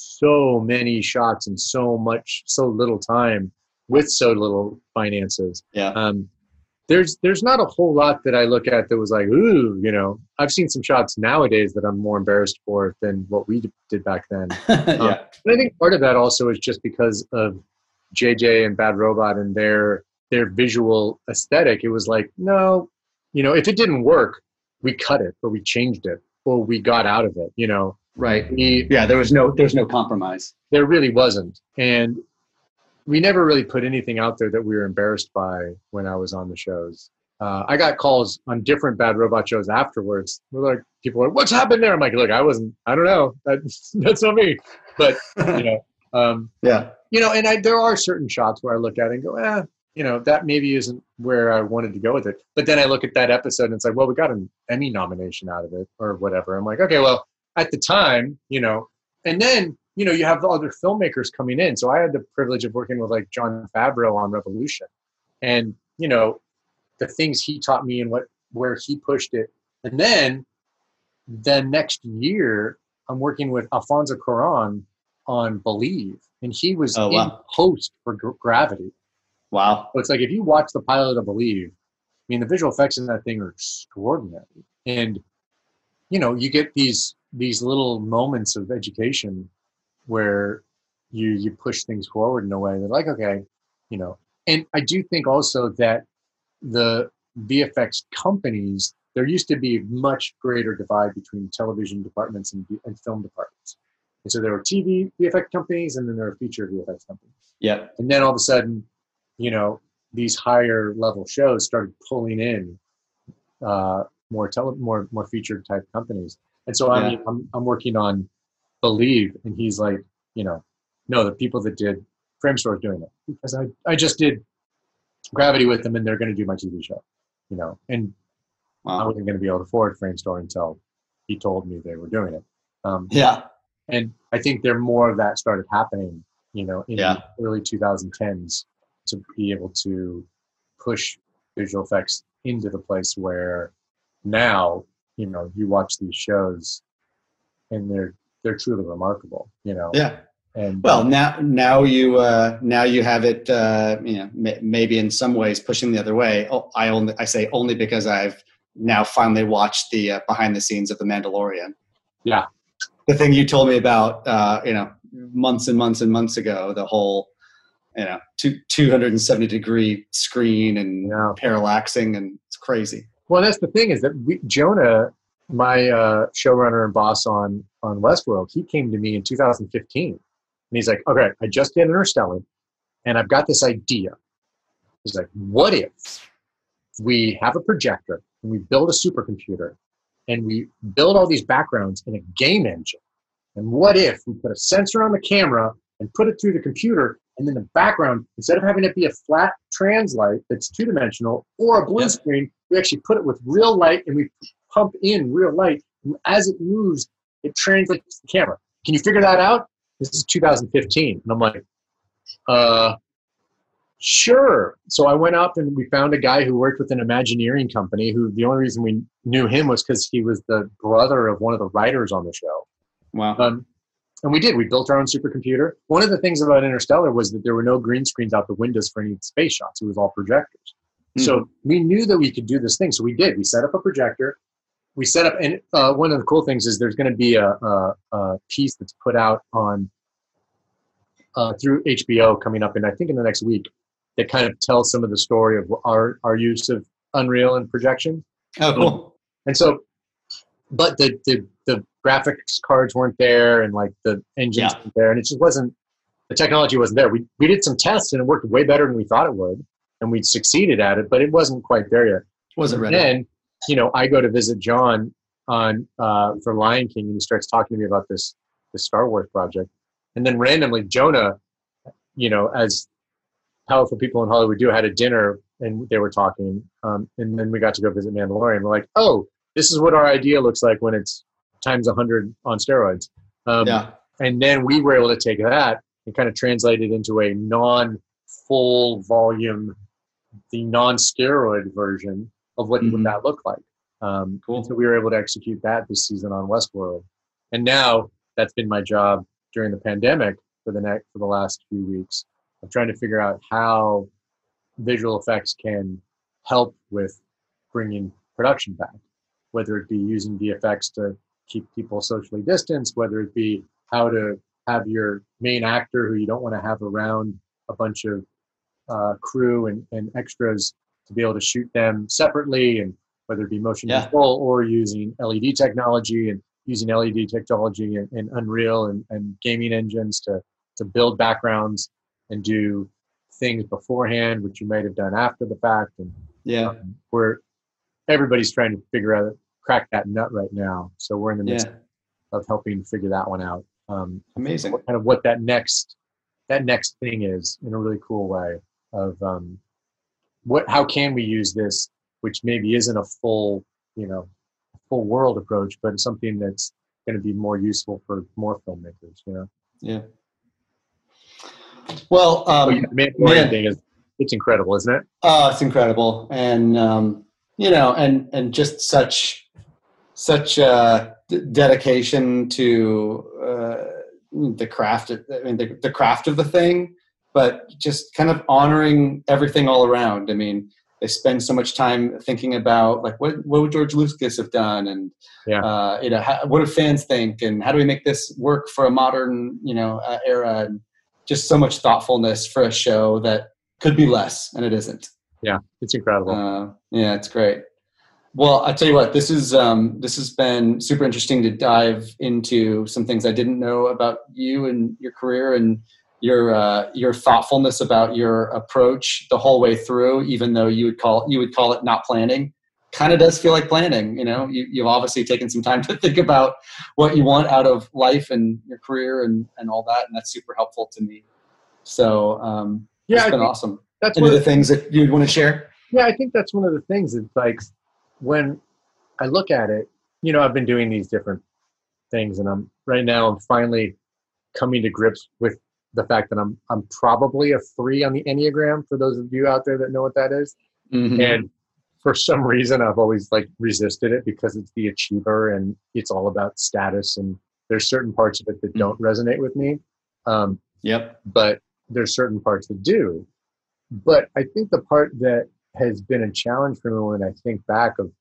so many shots in so much, so little time with so little finances. Yeah. Um, there's, there's not a whole lot that I look at that was like, ooh, you know, I've seen some shots nowadays that I'm more embarrassed for than what we did back then. yeah. Um, but I think part of that also is just because of J J and Bad Robot and their, their visual aesthetic. It was like, no, you know, if it didn't work, we cut it or we changed it or we got out of it, you know. Right. We, yeah, there was no there's no compromise. There really wasn't. And we never really put anything out there that we were embarrassed by when I was on the shows. Uh, I got calls on different Bad Robot shows afterwards. We're like, people are like, what's happened there? I'm like, look, I wasn't, I don't know. That's, that's not me. But, you know, um, yeah. You know, and I, there are certain shots where I look at it and go, eh, you know, that maybe isn't where I wanted to go with it. But then I look at that episode and it's like, well, we got an Emmy nomination out of it or whatever. I'm like, okay, well, at the time, you know, and then, you know, you have the other filmmakers coming in. So I had the privilege of working with like Jon Favreau on Revolution, and, you know, the things he taught me and what, where he pushed it. And then the next year I'm working with Alfonso Cuarón on Believe, and he was oh, in wow. post for G- Gravity. Wow. So it's like, if you watch the pilot of Believe, I mean, the visual effects in that thing are extraordinary. And, you know, you get these, these little moments of education where you, you push things forward in a way that like, okay, you know, and I do think also that the V F X companies, there used to be a much greater divide between television departments and, and film departments. And so there were T V V F X companies, and then there were feature V F X companies. Yeah. And then all of a sudden, you know, these higher level shows started pulling in uh, more tele, more more featured type companies. And so I Yeah. mean, I'm I'm working on Believe, and he's like, you know, no, the people that did Framestore is doing it because I I just did Gravity with them, and they're going to do my T V show, you know, and wow. I wasn't going to be able to afford Framestore until he told me they were doing it. Um, yeah. And I think there more of that started happening, you know, in Yeah. the early twenty tens to be able to push visual effects into the place where now, you know, you watch these shows and they're they're truly remarkable, you know. Yeah. And well, now now you uh, now you have it, uh, you know, m- maybe in some ways pushing the other way. Oh, I only I say only because I've now finally watched the uh, behind the scenes of The Mandalorian. Yeah. The thing you told me about, uh, you know, months and months and months ago, the whole, you know, two, two hundred seventy degree screen and Yeah. parallaxing, and it's crazy. Well, that's the thing is that we, Jonah, my uh, showrunner and boss on, on Westworld, he came to me in two thousand fifteen. And he's like, okay, I just did Interstellar, and I've got this idea. He's like, what if we have a projector and we build a supercomputer and we build all these backgrounds in a game engine. And what if we put a sensor on the camera and put it through the computer, and then the background, instead of having it be a flat translight that's two-dimensional or a blue Yep. screen, we actually put it with real light and we pump in real light. And as it moves, it translates to the camera. Can you figure that out? This is two thousand fifteen. And I'm like, uh, sure. So I went up and we found a guy who worked with an Imagineering company who the only reason we knew him was because he was the brother of one of the writers on the show. Wow. Um, and we did. We built our own supercomputer. One of the things about Interstellar was that there were no green screens out the windows for any space shots. It was all projectors. Mm-hmm. So we knew that we could do this thing. So we did. We set up a projector. We set up, and uh, one of the cool things is there's going to be a, a, a piece that's put out on uh, through H B O coming up in, I think, in the next week that kind of tells some of the story of our, our use of Unreal and projection. Oh, cool. And so, but the, the, the graphics cards weren't there and like the engines Yeah. weren't there, and it just wasn't, the technology wasn't there. We, we did some tests and it worked way better than we thought it would, and we succeeded at it, but it wasn't quite there yet. Wasn't ready. Then, you know, I go to visit John on uh, for Lion King, and he starts talking to me about this this Star Wars project. And then randomly, Jonah, you know, as powerful people in Hollywood do, had a dinner and they were talking. Um, and then we got to go visit Mandalorian. We're like, oh, this is what our idea looks like when it's times one hundred on steroids. Um, yeah. And then we were able to take that and kind of translate it into a non-full volume, the non-steroid version of what Mm-hmm. would that look like. Um, Cool. So we were able to execute that this season on Westworld. And now that's been my job during the pandemic for the next, for the last few weeks of trying to figure out how visual effects can help with bringing production back, whether it be using V F X to keep people socially distanced, whether it be how to have your main actor who you don't want to have around a bunch of uh, crew and, and extras to be able to shoot them separately, and whether it be motion Yeah. control or using L E D technology and using L E D technology and, and Unreal and, and gaming engines to, to build backgrounds and do things beforehand, which you might have done after the fact. And Yeah. um, where everybody's trying to figure out, crack that nut right now. So we're in the midst Yeah. of helping figure that one out. Um, Amazing. what, kind of what that next, that next thing is in a really cool way of, um, what, how can we use this, which maybe isn't a full, you know, full world approach, but something that's going to be more useful for more filmmakers, you know? Yeah. Well, um, Oh, yeah, the Mandalorian man. thing is, it's incredible, isn't it? Oh, it's incredible, and um, you know, and and just such such uh, d- dedication to uh, the craft. Of, I mean, the, the craft of the thing, but just kind of honoring everything all around. I mean, they spend so much time thinking about like what what would George Lucas have done, and Yeah. uh, you know, how, what do fans think, and how do we make this work for a modern you know uh, era, and just so much thoughtfulness for a show that could be less, and it isn't. Yeah, it's incredible. Uh, yeah, it's great. Well, I tell you what, this is um, this has been super interesting to dive into some things I didn't know about you and your career and your uh, your thoughtfulness about your approach the whole way through. Even though you would call you would call it not planning, kind of does feel like planning. You know, you, you've obviously taken some time to think about what you want out of life and your career and and all that, and that's super helpful to me. So um, Yeah, it's I been think awesome. That's Any one of of the things that you'd want to share? Yeah, I think that's one of the things. It's like when I look at it, you know, I've been doing these different things, and I'm right now I'm finally coming to grips with the fact that I'm I'm probably a three on the Enneagram, for those of you out there that know what that is. Mm-hmm. And for some reason I've always like resisted it because it's the achiever and it's all about status, and there's certain parts of it that don't resonate with me. Um, Yep. but there's certain parts that do. But I think the part that has been a challenge for me when I think back of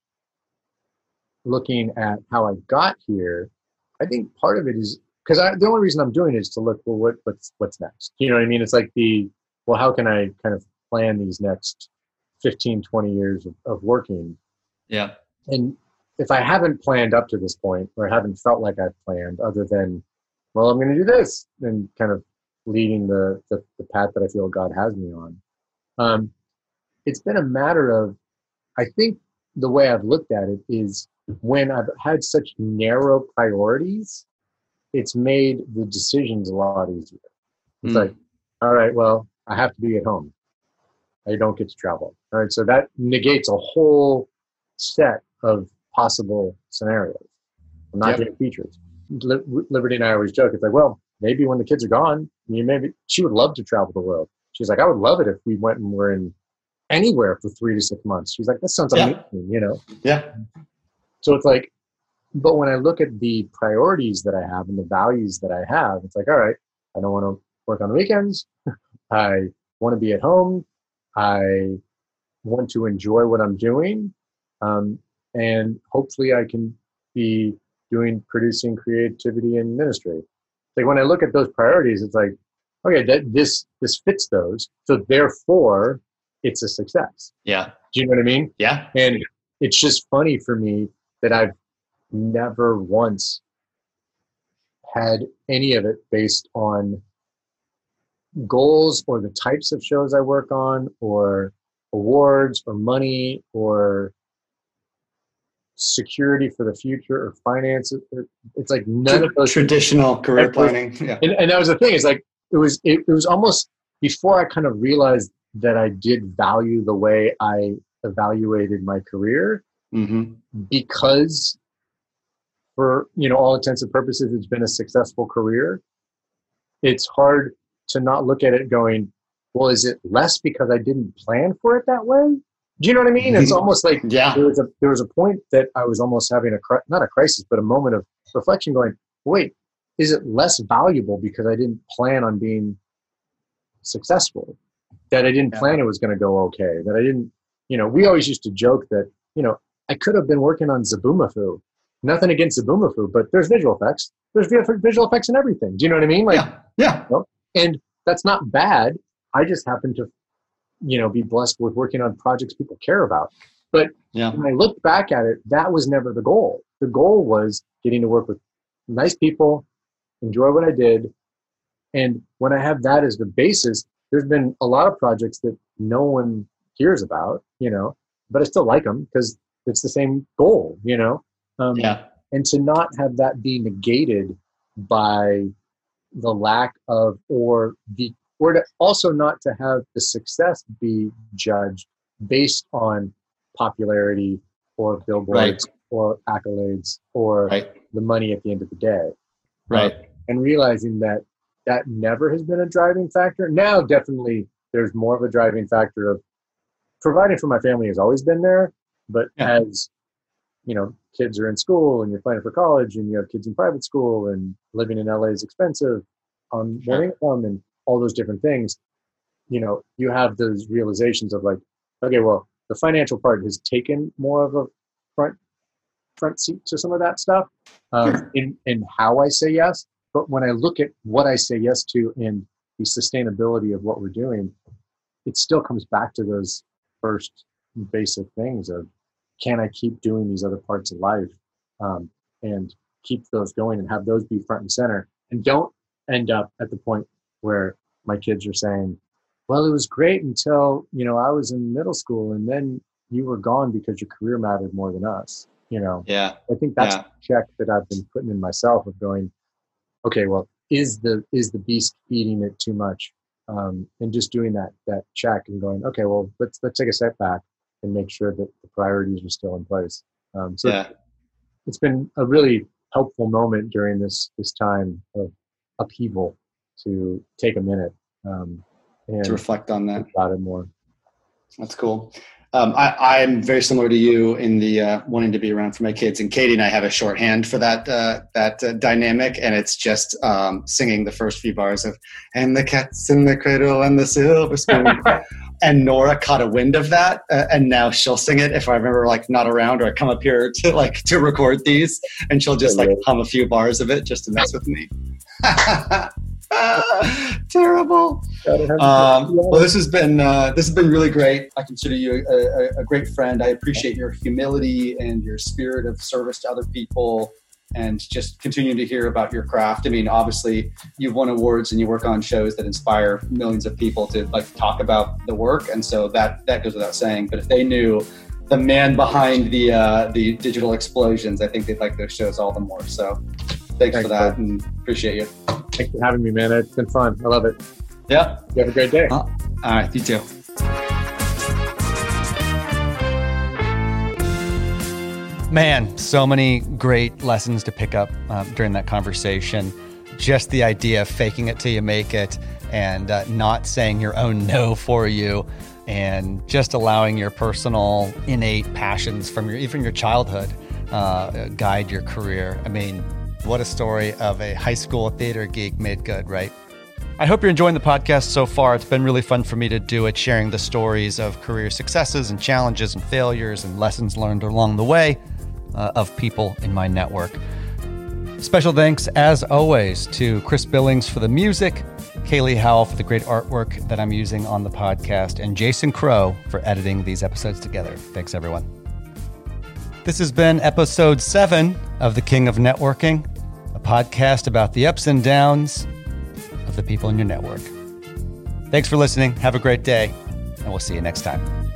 looking at how I got here, I think part of it is because the only reason I'm doing it is to look, well, what, what's what's next? You know what I mean? It's like the, well, how can I kind of plan these next fifteen, twenty years of, of working? Yeah. And if I haven't planned up to this point, or haven't felt like I've planned other than, well, I'm going to do this, and kind of leading the, the, the path that I feel God has me on. Um, it's been a matter of, I think the way I've looked at it is when I've had such narrow priorities, it's made the decisions a lot easier. It's mm. like, all right, well, I have to be at home. I don't get to travel. All right, so that negates a whole set of possible scenarios. I'm not yep. doing features. Liberty and I always joke. It's like, well, maybe when the kids are gone, you maybe she would love to travel the world. She's like, I would love it if we went and were in anywhere for three to six months. She's like, that sounds yeah. amazing, you know? Yeah. So it's like, but when I look at the priorities that I have and the values that I have, it's like, all right, I don't want to work on the weekends. I want to be at home. I want to enjoy what I'm doing. Um, and hopefully I can be doing producing creativity and ministry. Like when I look at those priorities, it's like, okay, that this this fits those. So therefore it's a success. Yeah. Do you know what I mean? Yeah. And it's just funny for me that I've never once had any of it based on goals or the types of shows I work on or awards or money or security for the future or finances. It's like none of those traditional career planning. Yeah. And, and that was the thing. It's like, it was, it, it was almost before I kind of realized that I did value the way I evaluated my career mm-hmm. because for, you know, all intents and purposes, it's been a successful career. It's hard to not look at it going, well, is it less because I didn't plan for it that way? Do you know what I mean? It's almost like yeah. there was a there was a point that I was almost having a not a crisis, but a moment of reflection, going, wait, is it less valuable because I didn't plan on being successful? That I didn't yeah. plan it was going to go okay? That I didn't, you know, we always used to joke that, you know, I could have been working on Zoboomafoo. Nothing against Zoboomafoo, but there's visual effects. There's visual effects and everything. Do you know what I mean? Like, yeah. yeah. You know? And that's not bad. I just happen to, you know, be blessed with working on projects people care about. But yeah. when I look back at it, that was never the goal. The goal was getting to work with nice people, enjoy what I did. And when I have that as the basis, there's been a lot of projects that no one hears about, you know, but I still like them because it's the same goal, you know? Um, yeah. And to not have that be negated by the lack of, or the, or to also not to have the success be judged based on popularity or billboards right. or accolades or right. the money at the end of the day. Right. Uh, and realizing that that never has been a driving factor. Now, definitely there's more of a driving factor of providing for my family has always been there. But yeah. as, you know, kids are in school and you're planning for college and you have kids in private school and living in L A is expensive on sure. one income and all those different things, you know, you have those realizations of like, okay, well, the financial part has taken more of a front front seat to some of that stuff um, sure. in, in how I say yes. But when I look at what I say yes to and the sustainability of what we're doing, it still comes back to those first basic things of, can I keep doing these other parts of life um, and keep those going and have those be front and center, and don't end up at the point where my kids are saying, well, it was great until, you know, I was in middle school and then you were gone because your career mattered more than us. You know, yeah. I think that's yeah. the check that I've been putting in myself of going, okay, well, is the, is the beast feeding it too much? Um, and just doing that, that check and going, okay, well, let's, let's take a step back and make sure that the priorities are still in place. Um, so yeah. it's been a really helpful moment during this, this time of upheaval to take a minute um, and to reflect on that. Think about it more. That's cool. Um, I, I'm very similar to you in the uh, wanting to be around for my kids, and Katie and I have a shorthand for that uh, that uh, dynamic, and it's just um, singing the first few bars of "And the cat's in the cradle and the silver spoon." And Nora caught a wind of that, uh, and now she'll sing it if I remember like not around, or I come up here to like to record these, and she'll just like hum a few bars of it just to mess with me. Ah, terrible. Um, well, this has been uh, this has been really great. I consider you a, a, a great friend. I appreciate your humility and your spirit of service to other people, and just continuing to hear about your craft. I mean, obviously, you've won awards and you work on shows that inspire millions of people to like talk about the work, and so that that goes without saying. But if they knew the man behind the uh, the digital explosions, I think they'd like those shows all the more. So thanks, thanks for that, bro. And appreciate you. Thanks for having me, man. It's been fun. I love it. Yeah. You have a great day. Uh, all right. You too. Man, so many great lessons to pick up um, during that conversation. Just the idea of faking it till you make it, and uh, not saying your own no for you, and just allowing your personal innate passions from your even your childhood uh, guide your career. I mean, what a story of a high school theater geek made good, right? I hope you're enjoying the podcast so far. It's been really fun for me to do it, sharing the stories of career successes and challenges and failures and lessons learned along the way uh, of people in my network. Special thanks, as always, to Chris Billings for the music, Kaylee Howell for the great artwork that I'm using on the podcast, and Jason Crow for editing these episodes together. Thanks, everyone. This has been episode seven of The King of Networking, a podcast about the ups and downs of the people in your network. Thanks for listening. Have a great day, and we'll see you next time.